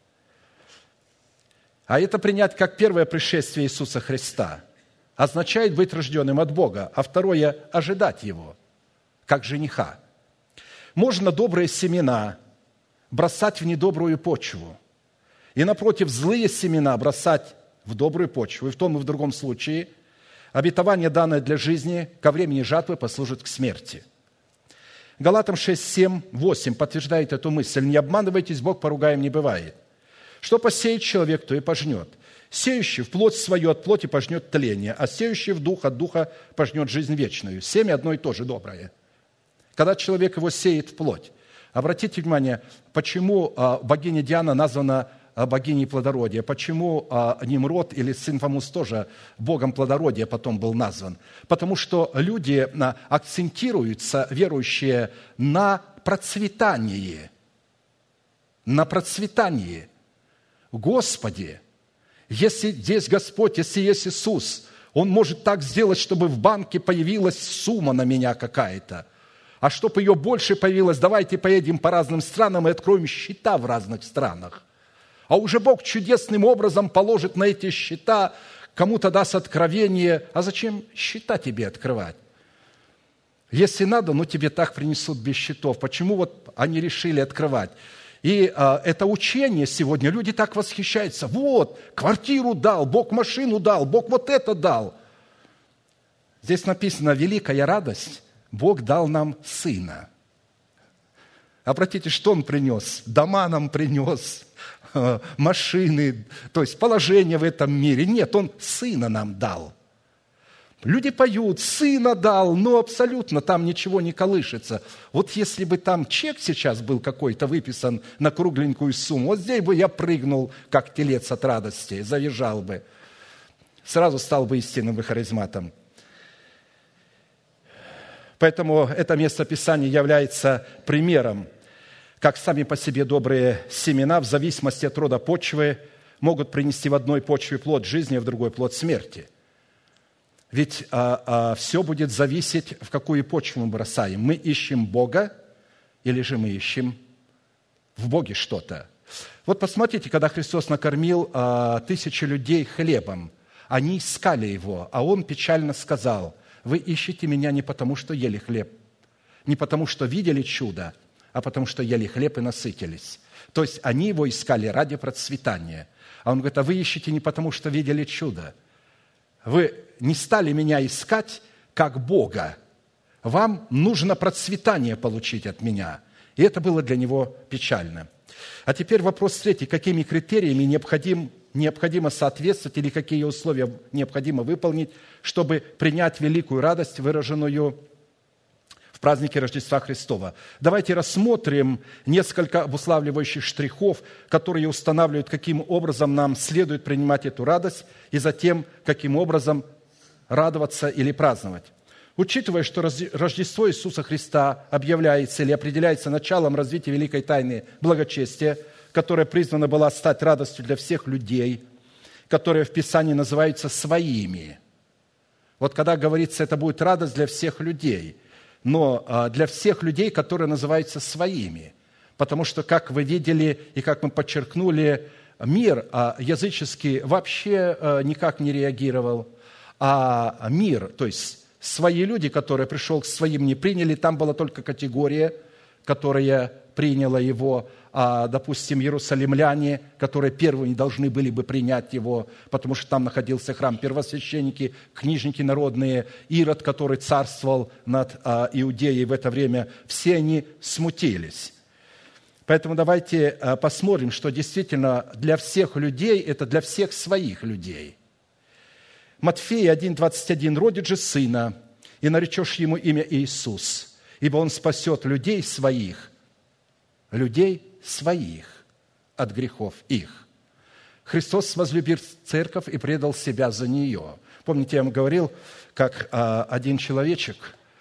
А это принять как первое пришествие Иисуса Христа означает быть рожденным от Бога, а второе – ожидать Его, как жениха. Можно добрые семена бросать в недобрую почву, и, напротив, злые семена бросать в добрую почву. И в том и в другом случае обетование, данное для жизни, ко времени жатвы послужит к смерти. Галатам 6, 7, 8 подтверждает эту мысль. «Не обманывайтесь, Бог поругаем не бывает. Что посеет человек, то и пожнет. Сеющий в плоть свою от плоти пожнет тление, а сеющий в дух от духа пожнет жизнь вечную». Семя одно и то же доброе. Когда человек его сеет в плоть. Обратите внимание, почему богиня Диана названа богиней плодородия, почему Нимрод или сын Фамус тоже богом плодородия потом был назван. Потому что люди акцентируются, верующие, на процветании. На процветании. Господи, если здесь Господь, если есть Иисус, Он может так сделать, чтобы в банке появилась сумма на меня какая-то. А чтобы ее больше появилось, давайте поедем по разным странам и откроем счета в разных странах. А уже Бог чудесным образом положит на эти счета, кому-то даст откровение. А зачем счета тебе открывать? Если надо, тебе так принесут без счетов. Почему вот они решили открывать? И это учение сегодня, люди так восхищаются. Вот, квартиру дал, Бог машину дал, Бог вот это дал. Здесь написано «великая радость». Бог дал нам Сына. Обратите, что Он принес? Дома нам принес, машины, то есть положение в этом мире. Нет, Он Сына нам дал. Люди поют, Сына дал, но абсолютно там ничего не колышется. Вот если бы там чек сейчас был какой-то выписан на кругленькую сумму, вот здесь бы я прыгнул, как телец от радости, завизжал бы. Сразу стал бы истинным харизматом. Поэтому это место Писания является примером, как сами по себе добрые семена в зависимости от рода почвы могут принести в одной почве плод жизни, а в другой плод смерти. Ведь все будет зависеть, в какую почву мы бросаем. Мы ищем Бога или же мы ищем в Боге что-то. Вот посмотрите, когда Христос накормил 1000 людей хлебом, они искали Его, а Он печально сказал: «Вы ищете Меня не потому, что ели хлеб, не потому, что видели чудо, а потому, что ели хлеб и насытились». То есть они Его искали ради процветания. А Он говорит: а вы ищете не потому, что видели чудо. Вы не стали Меня искать как Бога. Вам нужно процветание получить от Меня. И это было для Него печально. А теперь вопрос третий. Какими критериями необходимо соответствовать или какие условия необходимо выполнить, чтобы принять великую радость, выраженную в празднике Рождества Христова? Давайте рассмотрим несколько обуславливающих штрихов, которые устанавливают, каким образом нам следует принимать эту радость, и затем, каким образом радоваться или праздновать. Учитывая, что Рождество Иисуса Христа объявляется или определяется началом развития великой тайны благочестия, которая призвана была стать радостью для всех людей, которые в Писании называются своими. Вот когда говорится, это будет радость для всех людей, но для всех людей, которые называются своими. Потому что, как вы видели и как мы подчеркнули, мир языческий вообще никак не реагировал, а мир, то есть свои люди, которые пришел к своим, не приняли, там была только категория, которая приняла его, а, допустим, иерусалимляне, которые первыми должны были бы принять его, потому что там находился храм, первосвященники, книжники народные, Ирод, который царствовал над Иудеей в это время, все они смутились. Поэтому давайте посмотрим, что действительно для всех людей, это для всех своих людей. Матфея 1,21: «Родит же сына, и наречешь ему имя Иисус, ибо он спасет людей своих от грехов их». Христос возлюбил церковь и предал себя за нее. Помните, я вам говорил, как один человечек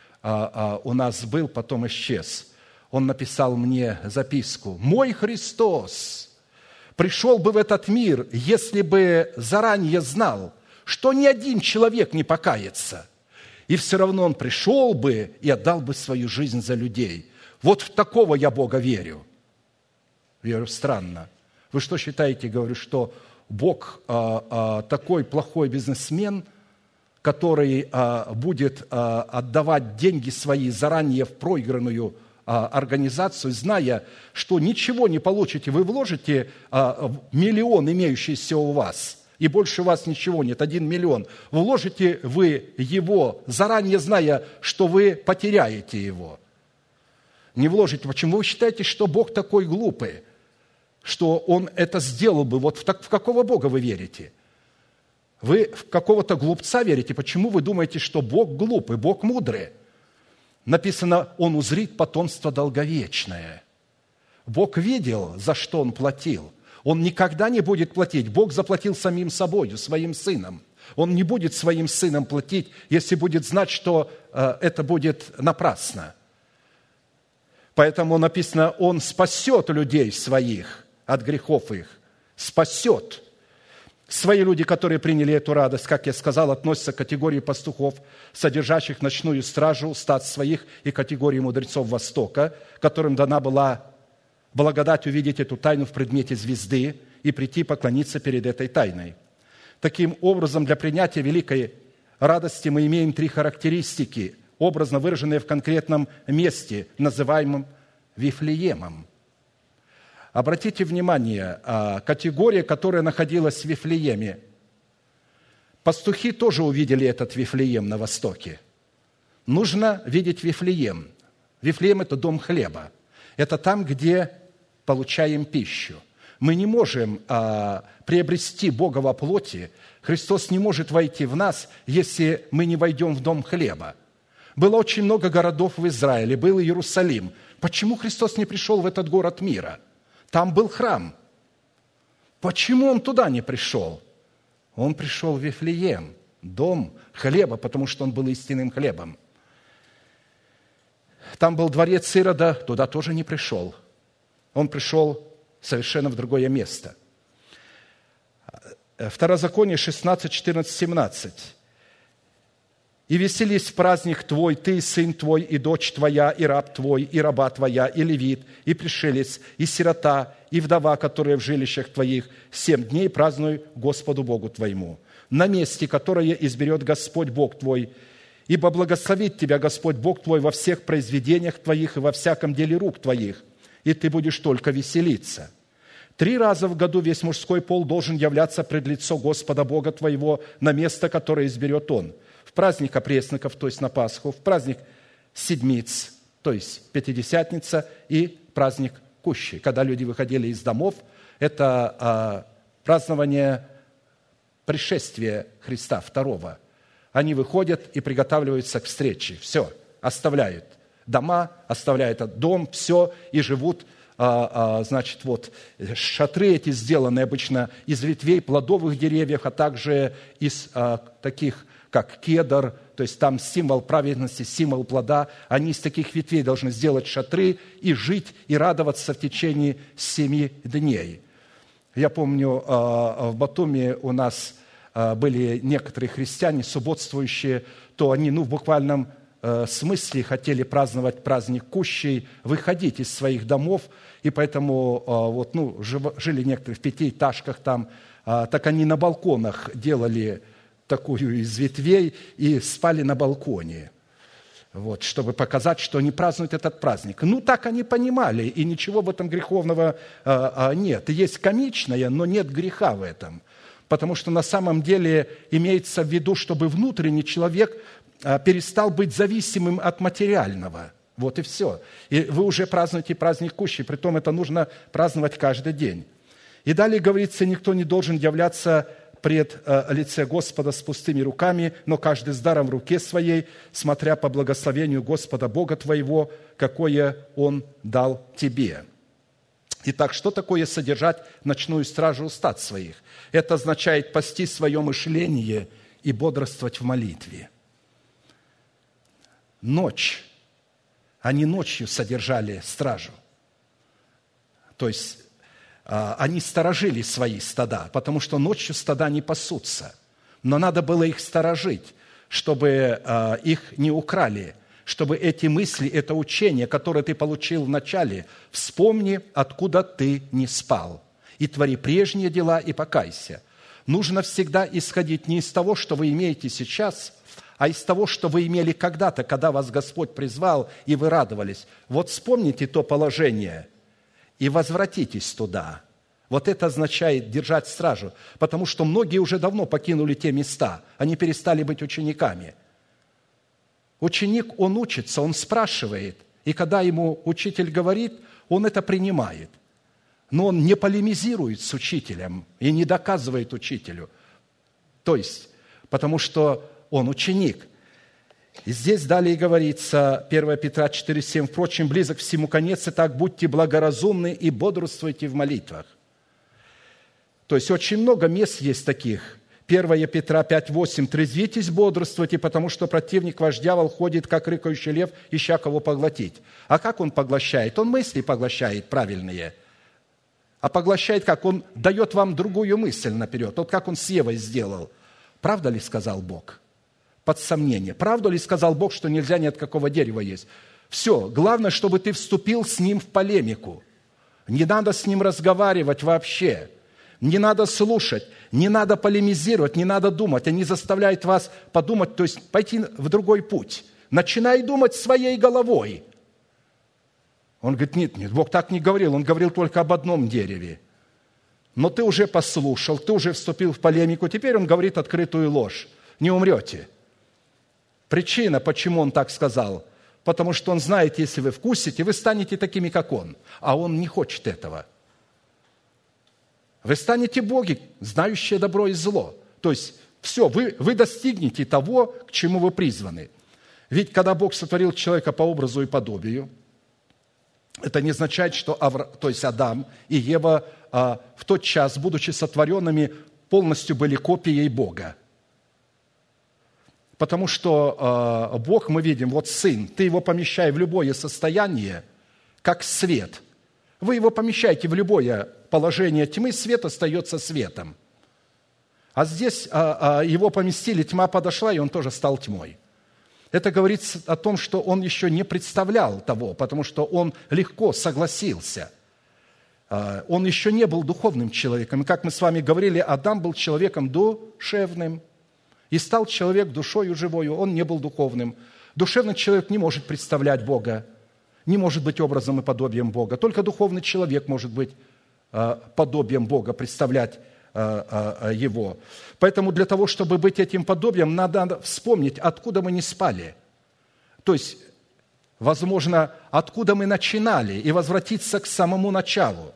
у нас был, потом исчез. Он написал мне записку: «Мой Христос пришел бы в этот мир, если бы заранее знал, что ни один человек не покается, и все равно Он пришел бы и отдал бы свою жизнь за людей». Вот в такого я Бога верю. Я говорю: странно. Вы что считаете, говорю, что Бог такой плохой бизнесмен, который будет отдавать деньги свои заранее в проигранную организацию, зная, что ничего не получите, вы вложите миллион, имеющийся у вас, и больше у вас ничего нет, 1 миллион. Вложите вы его, заранее зная, что вы потеряете его. Не вложите. Почему вы считаете, что Бог такой глупый, что Он это сделал бы? Вот в какого Бога вы верите? Вы в какого-то глупца верите? Почему вы думаете, что Бог глупый, Бог мудрый? Написано: «Он узрит потомство долговечное». Бог видел, за что Он платил. Он никогда не будет платить. Бог заплатил самим собой, своим Сыном. Он не будет своим Сыном платить, если будет знать, что это будет напрасно. Поэтому написано: Он спасет людей своих от грехов их. Спасет. Свои люди, которые приняли эту радость, как я сказал, относятся к категории пастухов, содержащих ночную стражу стад своих, и категории мудрецов Востока, которым дана была благодать увидеть эту тайну в предмете звезды и прийти поклониться перед этой тайной. Таким образом, для принятия великой радости мы имеем 3 характеристики, образно выраженные в конкретном месте, называемом Вифлеемом. Обратите внимание, категория, которая находилась в Вифлееме. Пастухи тоже увидели этот Вифлеем на востоке. Нужно видеть Вифлеем. Вифлеем – это дом хлеба. Это там, где получаем пищу. Мы не можем приобрести Бога во плоти. Христос не может войти в нас, если мы не войдем в дом хлеба. Было очень много городов в Израиле, был Иерусалим. Почему Христос не пришел в этот город мира? Там был храм. Почему Он туда не пришел? Он пришел в Вифлеем, дом хлеба, потому что Он был истинным хлебом. Там был дворец Ирода, туда тоже не пришел. Он пришел совершенно в другое место. Второзаконие 16, 14, 17. «И веселись в праздник твой, ты, и сын твой, и дочь твоя, и раб твой, и раба твоя, и левит, и пришелец, и сирота, и вдова, которые в жилищах твоих, 7 дней празднуй Господу Богу твоему, на месте, которое изберет Господь Бог твой, ибо благословит тебя Господь Бог твой во всех произведениях твоих и во всяком деле рук твоих, и ты будешь только веселиться. 3 раза в году весь мужской пол должен являться пред лицо Господа Бога твоего на место, которое изберет Он. В праздник опресноков, то есть на Пасху, в праздник седмиц, то есть Пятидесятница, и праздник Кущи. Когда люди выходили из домов, это празднование пришествия Христа второго. Они выходят и приготавливаются к встрече. Все, оставляют дома, оставляют дом, все, и живут. Значит, вот шатры эти сделаны обычно из ветвей плодовых деревьев, а также из таких, как кедр, то есть там символ праведности, символ плода. Они из таких ветвей должны сделать шатры и жить, и радоваться в течение 7 дней. Я помню, в Батуми у нас были некоторые христиане, субботствующие, то они, в буквальном смысле хотели праздновать праздник Кущей, выходить из своих домов, и поэтому жили некоторые в 5-этажках там, так они на балконах делали такую из ветвей и спали на балконе, чтобы показать, что они празднуют этот праздник. Так они понимали, и ничего в этом греховного нет. Есть комичное, но нет греха в этом, потому что на самом деле имеется в виду, чтобы внутренний человек перестал быть зависимым от материального. Вот и все. И вы уже празднуете праздник Кущи, притом это нужно праздновать каждый день. И далее говорится, никто не должен являться пред лице Господа с пустыми руками, но каждый с даром в руке своей, смотря по благословению Господа Бога твоего, какое Он дал тебе». Итак, что такое содержать ночную стражу устат своих? Это означает пасти свое мышление и бодрствовать в молитве. Ночь. Они ночью содержали стражу. То есть они сторожили свои стада, потому что ночью стада не пасутся. Но надо было их сторожить, чтобы их не украли, чтобы эти мысли, это учение, которое ты получил в начале, вспомни, откуда ты не спал, и твори прежние дела, и покайся. Нужно всегда исходить не из того, что вы имеете сейчас, а из того, что вы имели когда-то, когда вас Господь призвал, и вы радовались. Вот вспомните то положение и возвратитесь туда. Вот это означает держать стражу, потому что многие уже давно покинули те места, они перестали быть учениками. Ученик, он учится, он спрашивает, и когда ему учитель говорит, он это принимает. Но он не полемизирует с учителем и не доказывает учителю. То есть, потому что он ученик. И здесь далее говорится, 1 Петра 4,7, «Впрочем, близок всему конец, и так будьте благоразумны и бодрствуйте в молитвах». То есть очень много мест есть таких. 1 Петра 5,8, «Трезвитесь, бодрствуйте, потому что противник ваш дьявол ходит, как рыкающий лев, ища кого поглотить». А как он поглощает? Он мысли поглощает правильные. А поглощает как? Он дает вам другую мысль наперед. Вот как он с Евой сделал. Правда ли сказал Бог? Под сомнение. Правду ли сказал Бог, что нельзя ни от какого дерева есть? Все. Главное, чтобы ты вступил с ним в полемику. Не надо с ним разговаривать вообще. Не надо слушать, не надо полемизировать, не надо думать. Они заставляют вас подумать, то есть пойти в другой путь. Начинай думать своей головой. Он говорит, нет, Бог так не говорил. Он говорил только об одном дереве. Но ты уже послушал, ты уже вступил в полемику. Теперь он говорит открытую ложь. Не умрете. Причина, почему он так сказал, потому что он знает, если вы вкусите, вы станете такими, как он. А он не хочет этого. Вы станете боги, знающие добро и зло. То есть все, вы достигнете того, к чему вы призваны. Ведь когда Бог сотворил человека по образу и подобию, это не означает, что Адам и Ева в тот час, будучи сотворенными, полностью были копией Бога. Потому что Бог, мы видим, вот Сын, ты его помещай в любое состояние, как свет. Вы его помещаете в любое положение тьмы, свет остается светом. А здесь его поместили, тьма подошла, и он тоже стал тьмой. Это говорит о том, что он еще не представлял того, потому что он легко согласился. Он еще не был духовным человеком. И как мы с вами говорили, Адам был человеком душевным. И стал человек душою живою, он не был духовным. Душевный человек не может представлять Бога, не может быть образом и подобием Бога. Только духовный человек может быть подобием Бога, представлять Его. Поэтому для того, чтобы быть этим подобием, надо вспомнить, откуда мы не спали. То есть, возможно, откуда мы начинали, и возвратиться к самому началу.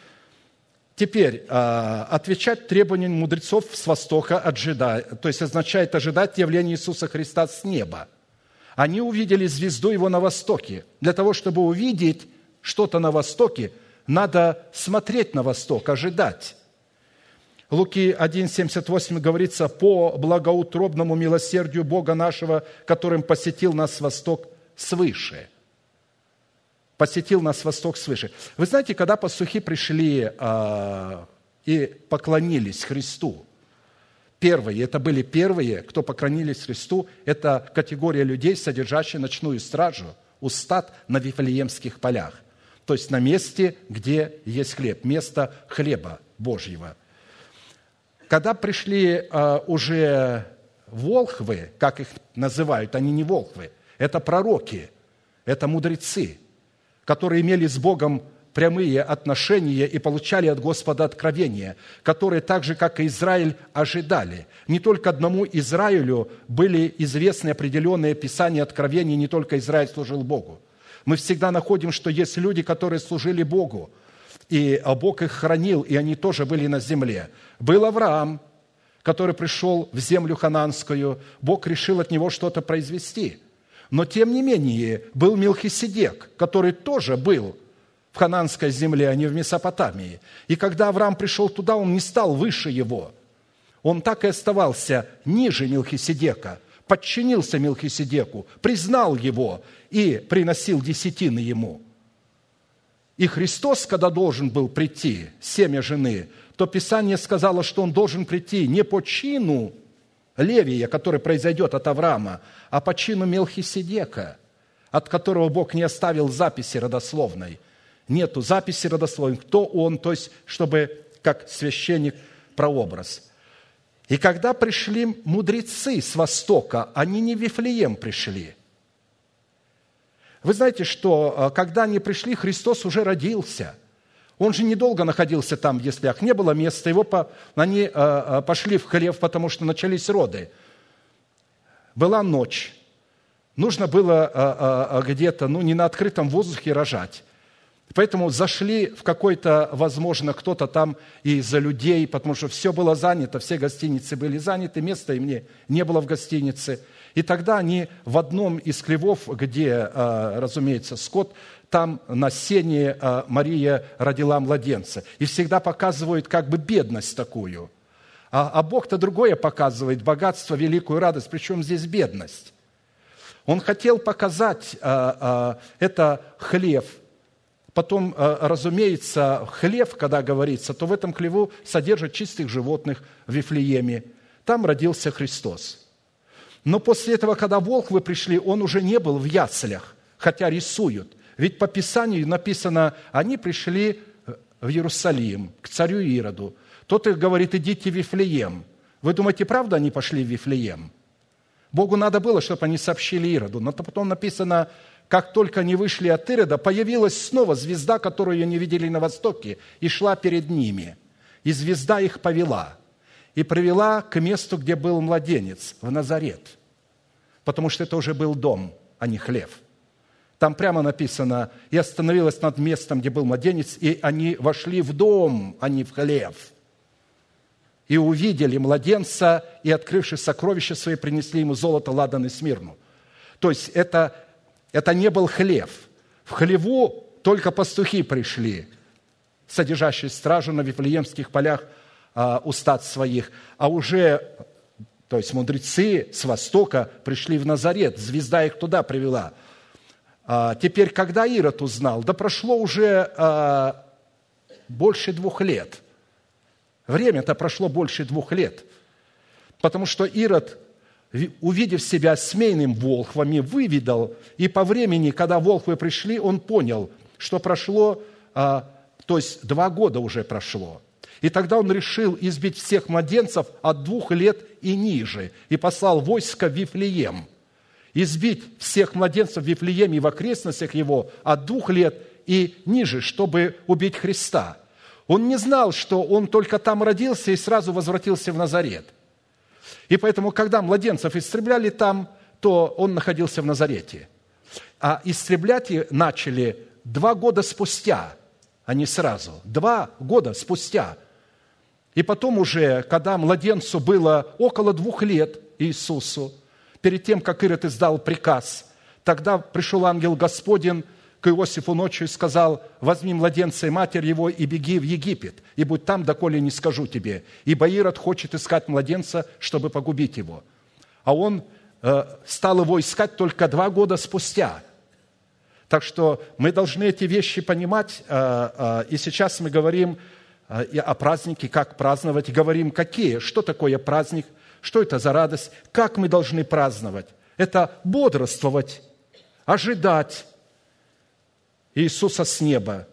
Теперь, отвечать требованиям мудрецов с востока ожидать, то есть означает ожидать явления Иисуса Христа с неба. Они увидели звезду Его на востоке. Для того, чтобы увидеть что-то на востоке, надо смотреть на восток, ожидать. Луки 1,78 говорится: «По благоутробному милосердию Бога нашего, которым посетил нас восток свыше». Посетил нас восток свыше. Вы знаете, когда пастухи пришли и поклонились Христу, это были первые, кто поклонились Христу, это категория людей, содержащая ночную стражу у стад на Вифлеемских полях. То есть на месте, где есть хлеб, место хлеба Божьего. Когда пришли уже волхвы, как их называют, они не волхвы, это пророки, это мудрецы, которые имели с Богом прямые отношения и получали от Господа откровения, которые так же, как и Израиль, ожидали. Не только одному Израилю были известны определенные писания откровений, не только Израиль служил Богу. Мы всегда находим, что есть люди, которые служили Богу, и Бог их хранил, и они тоже были на земле. Был Авраам, который пришел в землю хананскую, Бог решил от него что-то произвести. Но, тем не менее, был Мелхиседек, который тоже был в хананской земле, а не в Месопотамии. И когда Авраам пришел туда, он не стал выше его. Он так и оставался ниже Мелхиседека, подчинился Мелхиседеку, признал его и приносил десятины ему. И Христос, когда должен был прийти, семя жены, то Писание сказало, что он должен прийти не по чину Левия, который произойдет от Авраама, а по чину Мелхиседека, от которого Бог не оставил записи родословной. Нету записи родословной. Кто он? То есть, чтобы как священник прообраз. И когда пришли мудрецы с востока, они не в Вифлеем пришли. Вы знаете, что когда они пришли, Христос уже родился. Он же недолго находился там в яслях, не было места. Они пошли в хлев, потому что начались роды. Была ночь. Нужно было где-то, не на открытом воздухе рожать. Поэтому зашли в какой-то, возможно, кто-то там из-за людей, потому что все было занято, все гостиницы были заняты, места им не было в гостинице. И тогда они в одном из хлевов, где, разумеется, скот, там на сене Мария родила младенца. И всегда показывают как бы бедность такую. А Бог-то другое показывает, богатство, великую радость, причем здесь бедность. Он хотел показать это хлев. Потом, разумеется, хлев, когда говорится, то в этом хлеву содержат чистых животных в Вифлееме. Там родился Христос. Но после этого, когда волхвы пришли, он уже не был в яслях, хотя рисуют. Ведь по Писанию написано, они пришли в Иерусалим, к царю Ироду. Тот их говорит: идите в Вифлеем. Вы думаете, правда они пошли в Вифлеем? Богу надо было, чтобы они сообщили Ироду. Но потом написано, как только они вышли от Ирода, появилась снова звезда, которую они видели на востоке, и шла перед ними. И звезда их повела. И привела к месту, где был младенец, в Назарет. Потому что это уже был дом, а не хлев. Там прямо написано: «И остановилась над местом, где был младенец, и они вошли в дом, а не в хлев. И увидели младенца, и, открывши сокровища свои, принесли ему золото, ладан и смирну». То есть это не был хлев. В хлеву только пастухи пришли, содержащие стражу на Вифлеемских полях у стад своих, а уже, то есть мудрецы с востока пришли в Назарет, звезда их туда привела. Теперь, когда Ирод узнал, да прошло уже больше 2 лет. Время-то прошло больше 2 лет, потому что Ирод, увидев себя смейным волхвами, выведал, и по времени, когда волхвы пришли, он понял, что прошло, то есть 2 года уже прошло. И тогда он решил избить всех младенцев от 2 лет и ниже, и послал войско в Вифлеем. Избить всех младенцев в Вифлееме и в окрестностях его от 2 лет и ниже, чтобы убить Христа. Он не знал, что он только там родился и сразу возвратился в Назарет. И поэтому, когда младенцев истребляли там, то он находился в Назарете. А истреблять начали 2 года спустя, а не сразу. 2 года спустя. И потом уже, когда младенцу было около 2 лет, Иисусу, перед тем, как Ирод издал приказ, тогда пришел ангел Господень к Иосифу ночью и сказал: «Возьми младенца и матерь его и беги в Египет, и будь там, доколе не скажу тебе, ибо Ирод хочет искать младенца, чтобы погубить его». А он стал его искать только 2 года спустя. Так что мы должны эти вещи понимать, и сейчас мы говорим о празднике, как праздновать, говорим, какие, что такое праздник, что это за радость, как мы должны праздновать. Это бодрствовать, ожидать Иисуса с неба.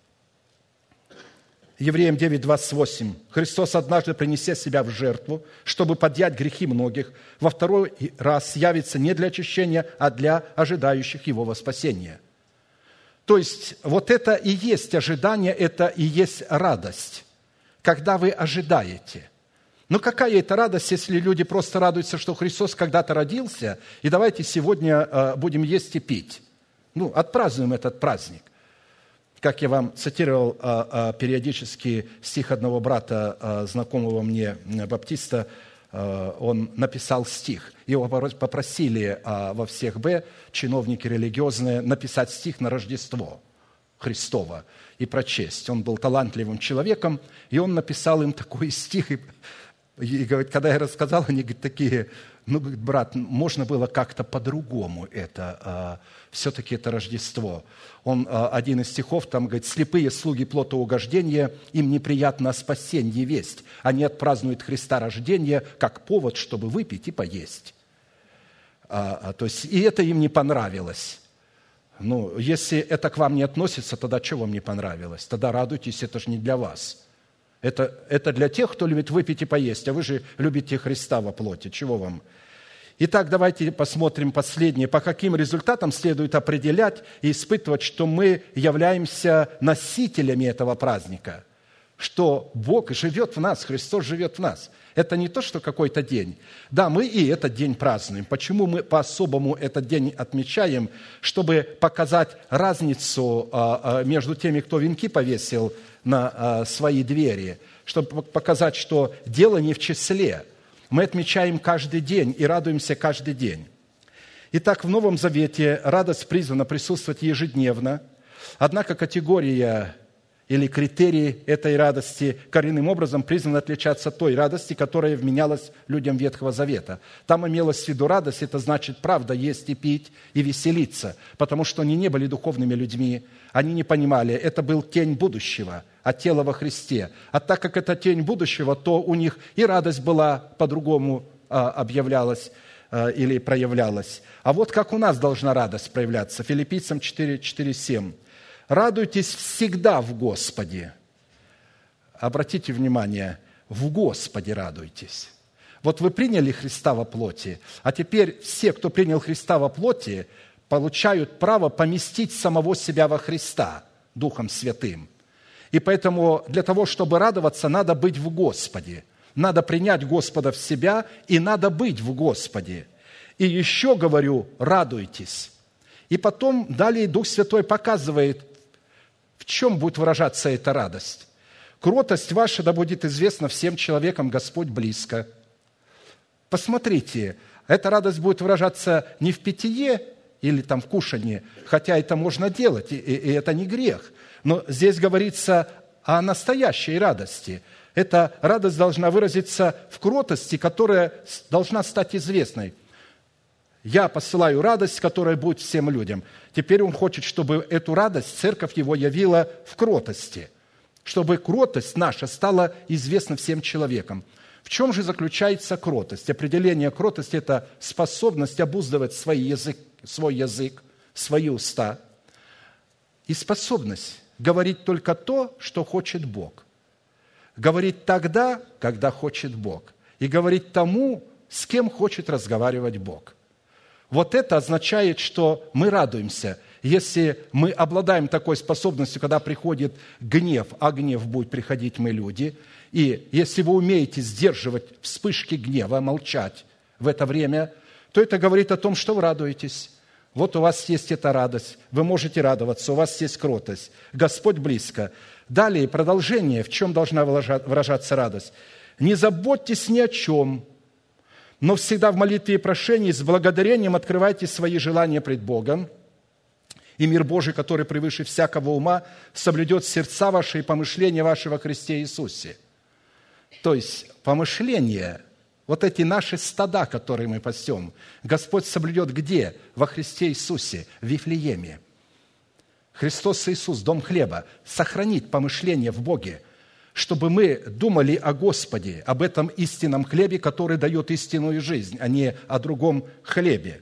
Евреям 9:28. «Христос, однажды принеся себя в жертву, чтобы подъять грехи многих, во второй раз явится не для очищения, а для ожидающих Его во спасение». То есть, вот это и есть ожидание, это и есть радость, когда вы ожидаете. Но какая это радость, если люди просто радуются, что Христос когда-то родился, и давайте сегодня будем есть и пить. Отпразднуем этот праздник. Как я вам цитировал периодически стих одного брата, знакомого мне баптиста, он написал стих. Его попросили во всех чиновники религиозные, написать стих на Рождество Христово и прочесть. Он был талантливым человеком, и он написал им такой стих. И говорит, когда я рассказал, они говорят, такие: говорит, брат, можно было как-то по-другому это, все-таки это Рождество. Он, один из стихов, там говорит: «Слепые слуги плота угождения, им неприятно о спасении весть. Они отпразднуют Христа рождения как повод, чтобы выпить и поесть». То есть, и это им не понравилось. Если это к вам не относится, тогда что вам не понравилось? Тогда радуйтесь, это же не для вас. Это для тех, кто любит выпить и поесть, а вы же любите Христа во плоти. Чего вам? Итак, давайте посмотрим последнее. По каким результатам следует определять и испытывать, что мы являемся носителями этого праздника, что Бог живет в нас, Христос живет в нас. Это не то, что какой-то день. Да, мы и этот день празднуем. Почему мы по-особому этот день отмечаем? Чтобы показать разницу между теми, кто венки повесил на свои двери, чтобы показать, что дело не в числе. Мы отмечаем каждый день и радуемся каждый день. Итак, в Новом Завете радость призвана присутствовать ежедневно, однако категория или критерии этой радости коренным образом призваны отличаться от той радости, которая вменялась людям Ветхого Завета. Там имелось в виду радость, это значит правда есть и пить, и веселиться, потому что они не были духовными людьми, они не понимали, это был тень будущего, а тело во Христе. А так как это тень будущего, то у них и радость была по-другому объявлялась или проявлялась. А вот как у нас должна радость проявляться. Филиппийцам 4:7. «Радуйтесь всегда в Господе». Обратите внимание, в Господе радуйтесь. Вот вы приняли Христа во плоти, а теперь все, кто принял Христа во плоти, получают право поместить самого себя во Христа Духом Святым. И поэтому для того, чтобы радоваться, надо быть в Господе. Надо принять Господа в себя, и надо быть в Господе. И еще говорю, радуйтесь. И потом далее Дух Святой показывает, в чем будет выражаться эта радость. «Кротость ваша да будет известна всем человекам, Господь близко». Посмотрите, эта радость будет выражаться не в питье или там в кушании, хотя это можно делать, и это не грех. Но здесь говорится о настоящей радости. Эта радость должна выразиться в кротости, которая должна стать известной. «Я посылаю радость, которая будет всем людям». Теперь Он хочет, чтобы эту радость церковь Его явила в кротости, чтобы кротость наша стала известна всем человекам. В чем же заключается кротость? Определение кротости – это способность обуздывать свой язык, свои уста и способность говорить только то, что хочет Бог. Говорить тогда, когда хочет Бог, и говорить тому, с кем хочет разговаривать Бог. Вот это означает, что мы радуемся, если мы обладаем такой способностью, когда приходит гнев, а гнев будет приходить мы люди, и если вы умеете сдерживать вспышки гнева, молчать в это время, то это говорит о том, что вы радуетесь. Вот у вас есть эта радость, вы можете радоваться, у вас есть кротость. Господь близко. Далее продолжение, в чем должна выражаться радость. «Не заботьтесь ни о чем, но всегда в молитве и прошении с благодарением открывайте свои желания пред Богом, и мир Божий, который превыше всякого ума, соблюдет сердца ваши и помышления ваши во Христе Иисусе». То есть помышления, вот эти наши стада, которые мы пасем, Господь соблюдет где? Во Христе Иисусе, в Вифлееме. Христос Иисус, дом хлеба, сохранить помышления в Боге, чтобы мы думали о Господе, об этом истинном хлебе, который дает истинную жизнь, а не о другом хлебе.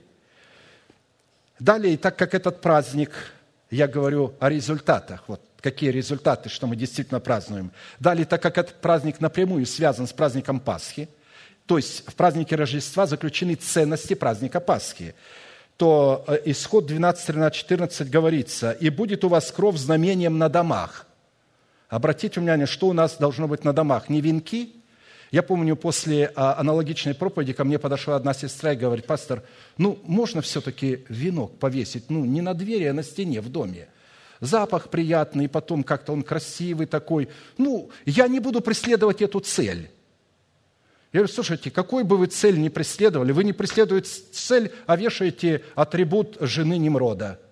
Далее, так как этот праздник, я говорю о результатах, вот какие результаты, что мы действительно празднуем. Далее, так как этот праздник напрямую связан с праздником Пасхи, то есть в празднике Рождества заключены ценности праздника Пасхи, то Исход 12, 13, 14 говорится: «И будет у вас кровь знамением на домах». Обратите внимание, что у нас должно быть на домах? Не венки. Я помню, после аналогичной проповеди ко мне подошла одна сестра и говорит: «Пастор, можно все-таки венок повесить, не на двери, а на стене в доме. Запах приятный, потом как-то он красивый такой. Я не буду преследовать эту цель». Я говорю: слушайте, какой бы вы цель ни преследовали, вы не преследуете цель, а вешаете атрибут жены Немрода.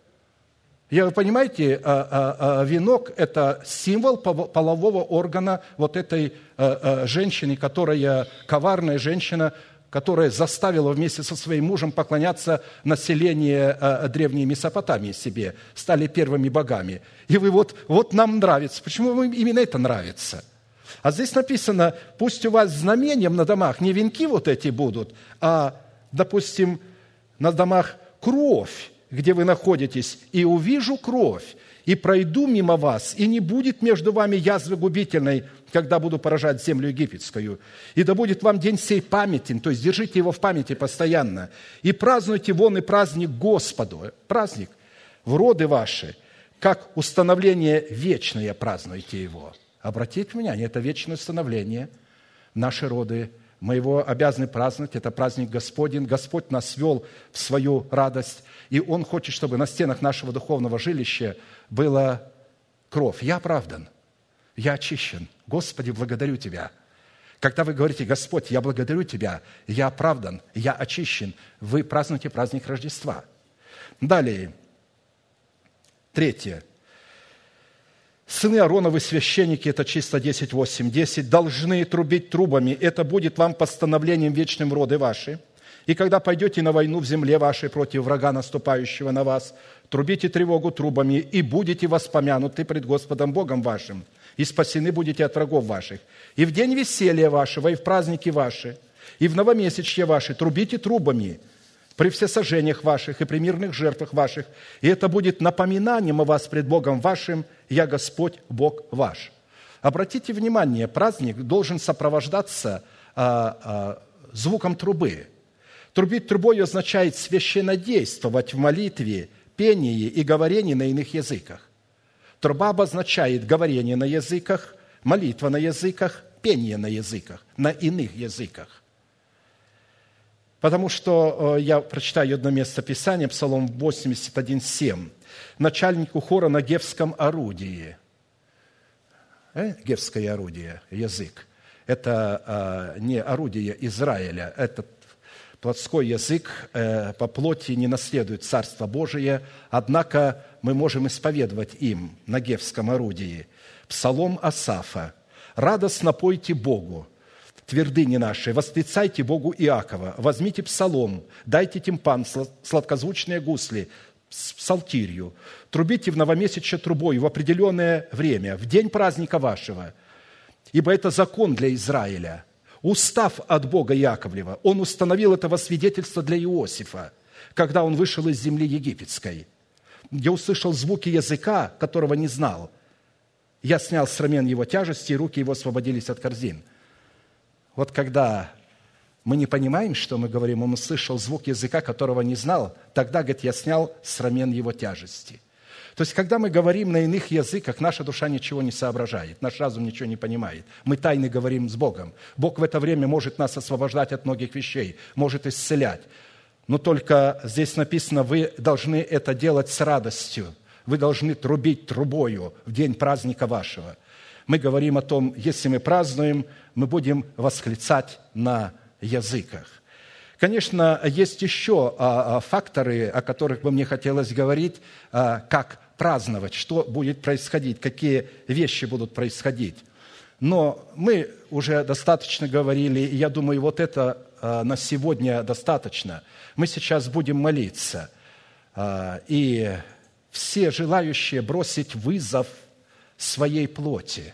Вы понимаете, венок – это символ полового органа вот этой женщины, которая коварная женщина, которая заставила вместе со своим мужем поклоняться население древней Месопотамии себе, стали первыми богами. И вы вот нам нравится. Почему вам именно это нравится? А здесь написано: пусть у вас знамением на домах не венки вот эти будут, а, допустим, на домах кровь, где вы находитесь, и увижу кровь, и пройду мимо вас, и не будет между вами язвы губительной, когда буду поражать землю египетскую. И да будет вам день сей памятен, то есть держите его в памяти постоянно, и празднуйте вон и праздник Господу». Праздник в роды ваши, как установление вечное празднуйте его. Обратите внимание, это вечное установление, наши роды. Мы его обязаны праздновать, это праздник Господень. Господь нас ввел в свою радость, и Он хочет, чтобы на стенах нашего духовного жилища была кровь. Я оправдан, я очищен. Господи, благодарю Тебя. Когда вы говорите: Господь, я благодарю Тебя, я оправдан, я очищен, вы празднуете праздник Рождества. Далее, третье. Сыны Аароновы, священники, это числа 10, 8, 10, должны трубить трубами. Это будет вам постановлением вечным в роды ваши. И когда пойдете на войну в земле вашей против врага, наступающего на вас, трубите тревогу трубами, и будете воспомянуты пред Господом Богом вашим, и спасены будете от врагов ваших. И в день веселья вашего, и в праздники ваши, и в новомесячье ваши трубите трубами при всесожжениях ваших и при мирных жертвах ваших, и это будет напоминанием о вас пред Богом вашим, я Господь, Бог ваш». Обратите внимание, праздник должен сопровождаться звуком трубы. Трубить трубой означает священнодействовать в молитве, пении и говорении на иных языках. Труба обозначает говорение на языках, молитва на языках, пение на языках, на иных языках. Потому что я прочитаю одно место Писания, Псалом 81:7. Начальнику хора на гевском орудии. Гевское орудие, язык. Это не орудие Израиля, это плотской язык по плоти не наследует Царство Божие, однако мы можем исповедовать им на гевском орудии. Псалом Асафа. «Радостно пойте Богу, твердыни наши, восклицайте Богу Иакова, возьмите псалом, дайте тимпан, сладкозвучные гусли, псалтирью, трубите в новомесячье трубой в определенное время, в день праздника вашего, ибо это закон для Израиля. Устав от Бога Яковлева, Он установил это во свидетельство для Иосифа, когда он вышел из земли египетской. Я услышал звуки языка, которого не знал. Я снял с рамен его тяжести, и руки его освободились от корзин». Вот когда мы не понимаем, что мы говорим, он услышал звук языка, которого не знал, тогда, говорит, я снял с рамен его тяжести. То есть, когда мы говорим на иных языках, наша душа ничего не соображает, наш разум ничего не понимает. Мы тайно говорим с Богом. Бог в это время может нас освобождать от многих вещей, может исцелять. Но только здесь написано, вы должны это делать с радостью. Вы должны трубить трубою в день праздника вашего. Мы говорим о том, если мы празднуем, мы будем восклицать на языках. Конечно, есть еще факторы, о которых бы мне хотелось говорить, как праздновать, что будет происходить, какие вещи будут происходить. Но мы уже достаточно говорили, и я думаю, вот это на сегодня достаточно. Мы сейчас будем молиться, и все желающие бросить вызов своей плоти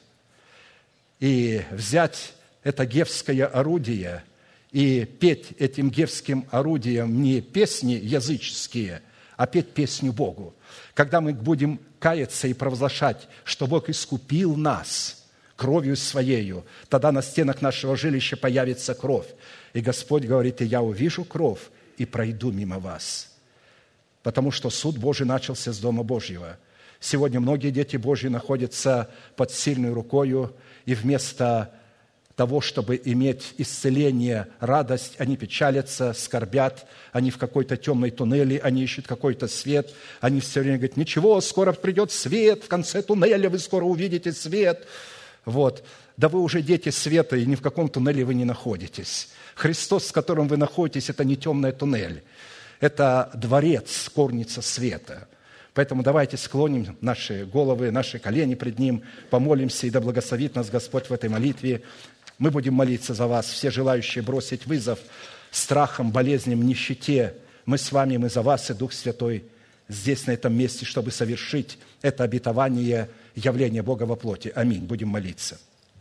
и взять это гевское орудие и петь этим гевским орудием не песни языческие, а петь песню Богу. Когда мы будем каяться и провозглашать, что Бог искупил нас кровью Своею, тогда на стенах нашего жилища появится кровь. И Господь говорит, и я увижу кровь и пройду мимо вас. Потому что суд Божий начался с Дома Божьего. Сегодня многие дети Божьи находятся под сильной рукою, и вместо того, чтобы иметь исцеление, радость, они печалятся, скорбят, они в какой-то темной туннеле, они ищут какой-то свет, они все время говорят, ничего, скоро придет свет, в конце туннеля вы скоро увидите свет. Вот. Да вы уже дети света, и ни в каком туннеле вы не находитесь. Христос, с которым вы находитесь, это не темный туннель, это дворец, горница света. Поэтому давайте склоним наши головы, наши колени пред Ним, помолимся, и да благословит нас Господь в этой молитве. Мы будем молиться за вас, все желающие бросить вызов страхам, болезням, нищете. Мы с вами, мы за вас, и Дух Святой здесь, на этом месте, чтобы совершить это обетование явления Бога во плоти. Аминь. Будем молиться.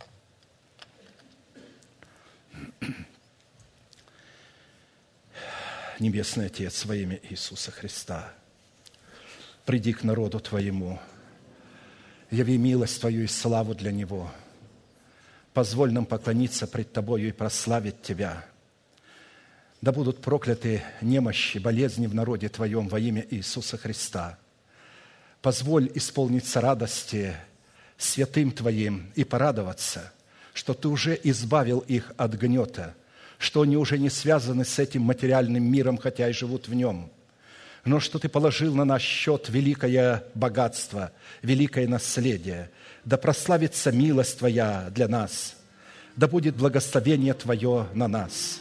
Небесный Отец, во имя Иисуса Христа, приди к народу Твоему, яви милость Твою и славу для Него. Позволь нам поклониться пред Тобою и прославить Тебя. Да будут прокляты немощи, болезни в народе Твоем во имя Иисуса Христа. Позволь исполниться радости святым Твоим и порадоваться, что Ты уже избавил их от гнета, что они уже не связаны с этим материальным миром, хотя и живут в нем, но что Ты положил на наш счет великое богатство, великое наследие. Да прославится милость Твоя для нас, да будет благословение Твое на нас.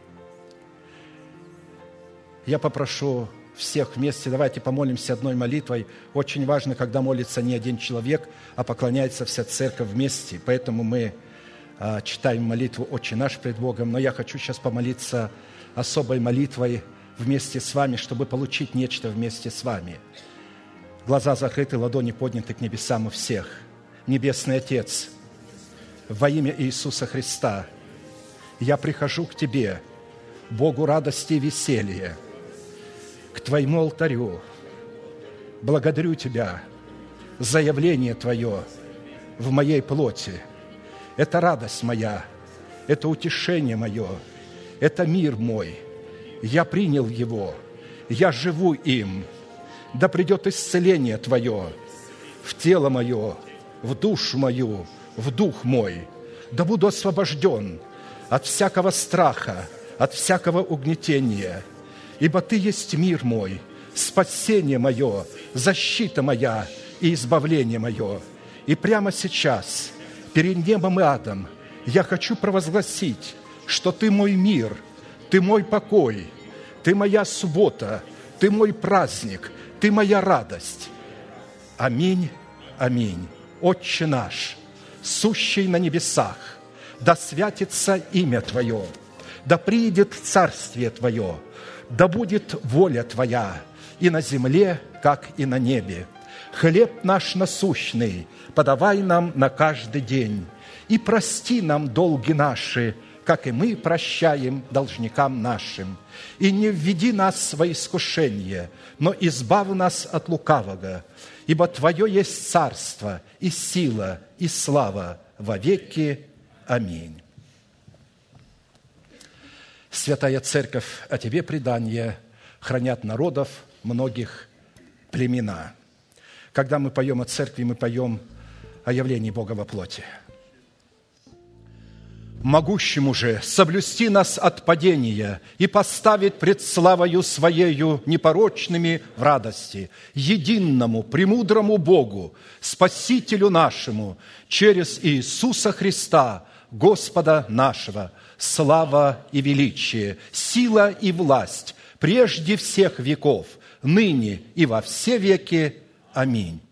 Я попрошу всех вместе, давайте помолимся одной молитвой. Очень важно, когда молится не один человек, а поклоняется вся церковь вместе. Поэтому мы читаем молитву «Отче наш» пред Богом, но я хочу сейчас помолиться особой молитвой вместе с вами, чтобы получить нечто вместе с вами. Глаза закрыты, ладони подняты к небесам у всех. Небесный Отец, во имя Иисуса Христа, я прихожу к Тебе, Богу радости и веселья, к Твоему алтарю. Благодарю Тебя за явление Твое в моей плоти. Это радость моя, это утешение мое, это мир мой. Я принял его, я живу им. Да придет исцеление Твое в тело мое, в душу мою, в дух мой. Да буду освобожден от всякого страха, от всякого угнетения. Ибо Ты есть мир мой, спасение мое, защита моя и избавление мое. И прямо сейчас, перед небом и адом, я хочу провозгласить, что Ты мой мир, Ты мой покой, Ты моя суббота, Ты мой праздник, Ты моя радость. Аминь, аминь. Отче наш, сущий на небесах, да святится имя Твое, да приидет царствие Твое, да будет воля Твоя и на земле, как и на небе. Хлеб наш насущный подавай нам на каждый день, и прости нам долги наши, как и мы прощаем должникам нашим. И не введи нас во искушение, но избавь нас от лукавого, ибо Твое есть царство, и сила, и слава во веки. Аминь. Святая Церковь, о Тебе предание хранят народов многих племена. Когда мы поем о Церкви, мы поем о явлении Бога во плоти. Могущему же соблюсти нас от падения и поставить пред славою Своею непорочными в радости, единому, премудрому Богу, Спасителю нашему, через Иисуса Христа, Господа нашего, слава и величие, сила и власть прежде всех веков, ныне и во все веки. Аминь.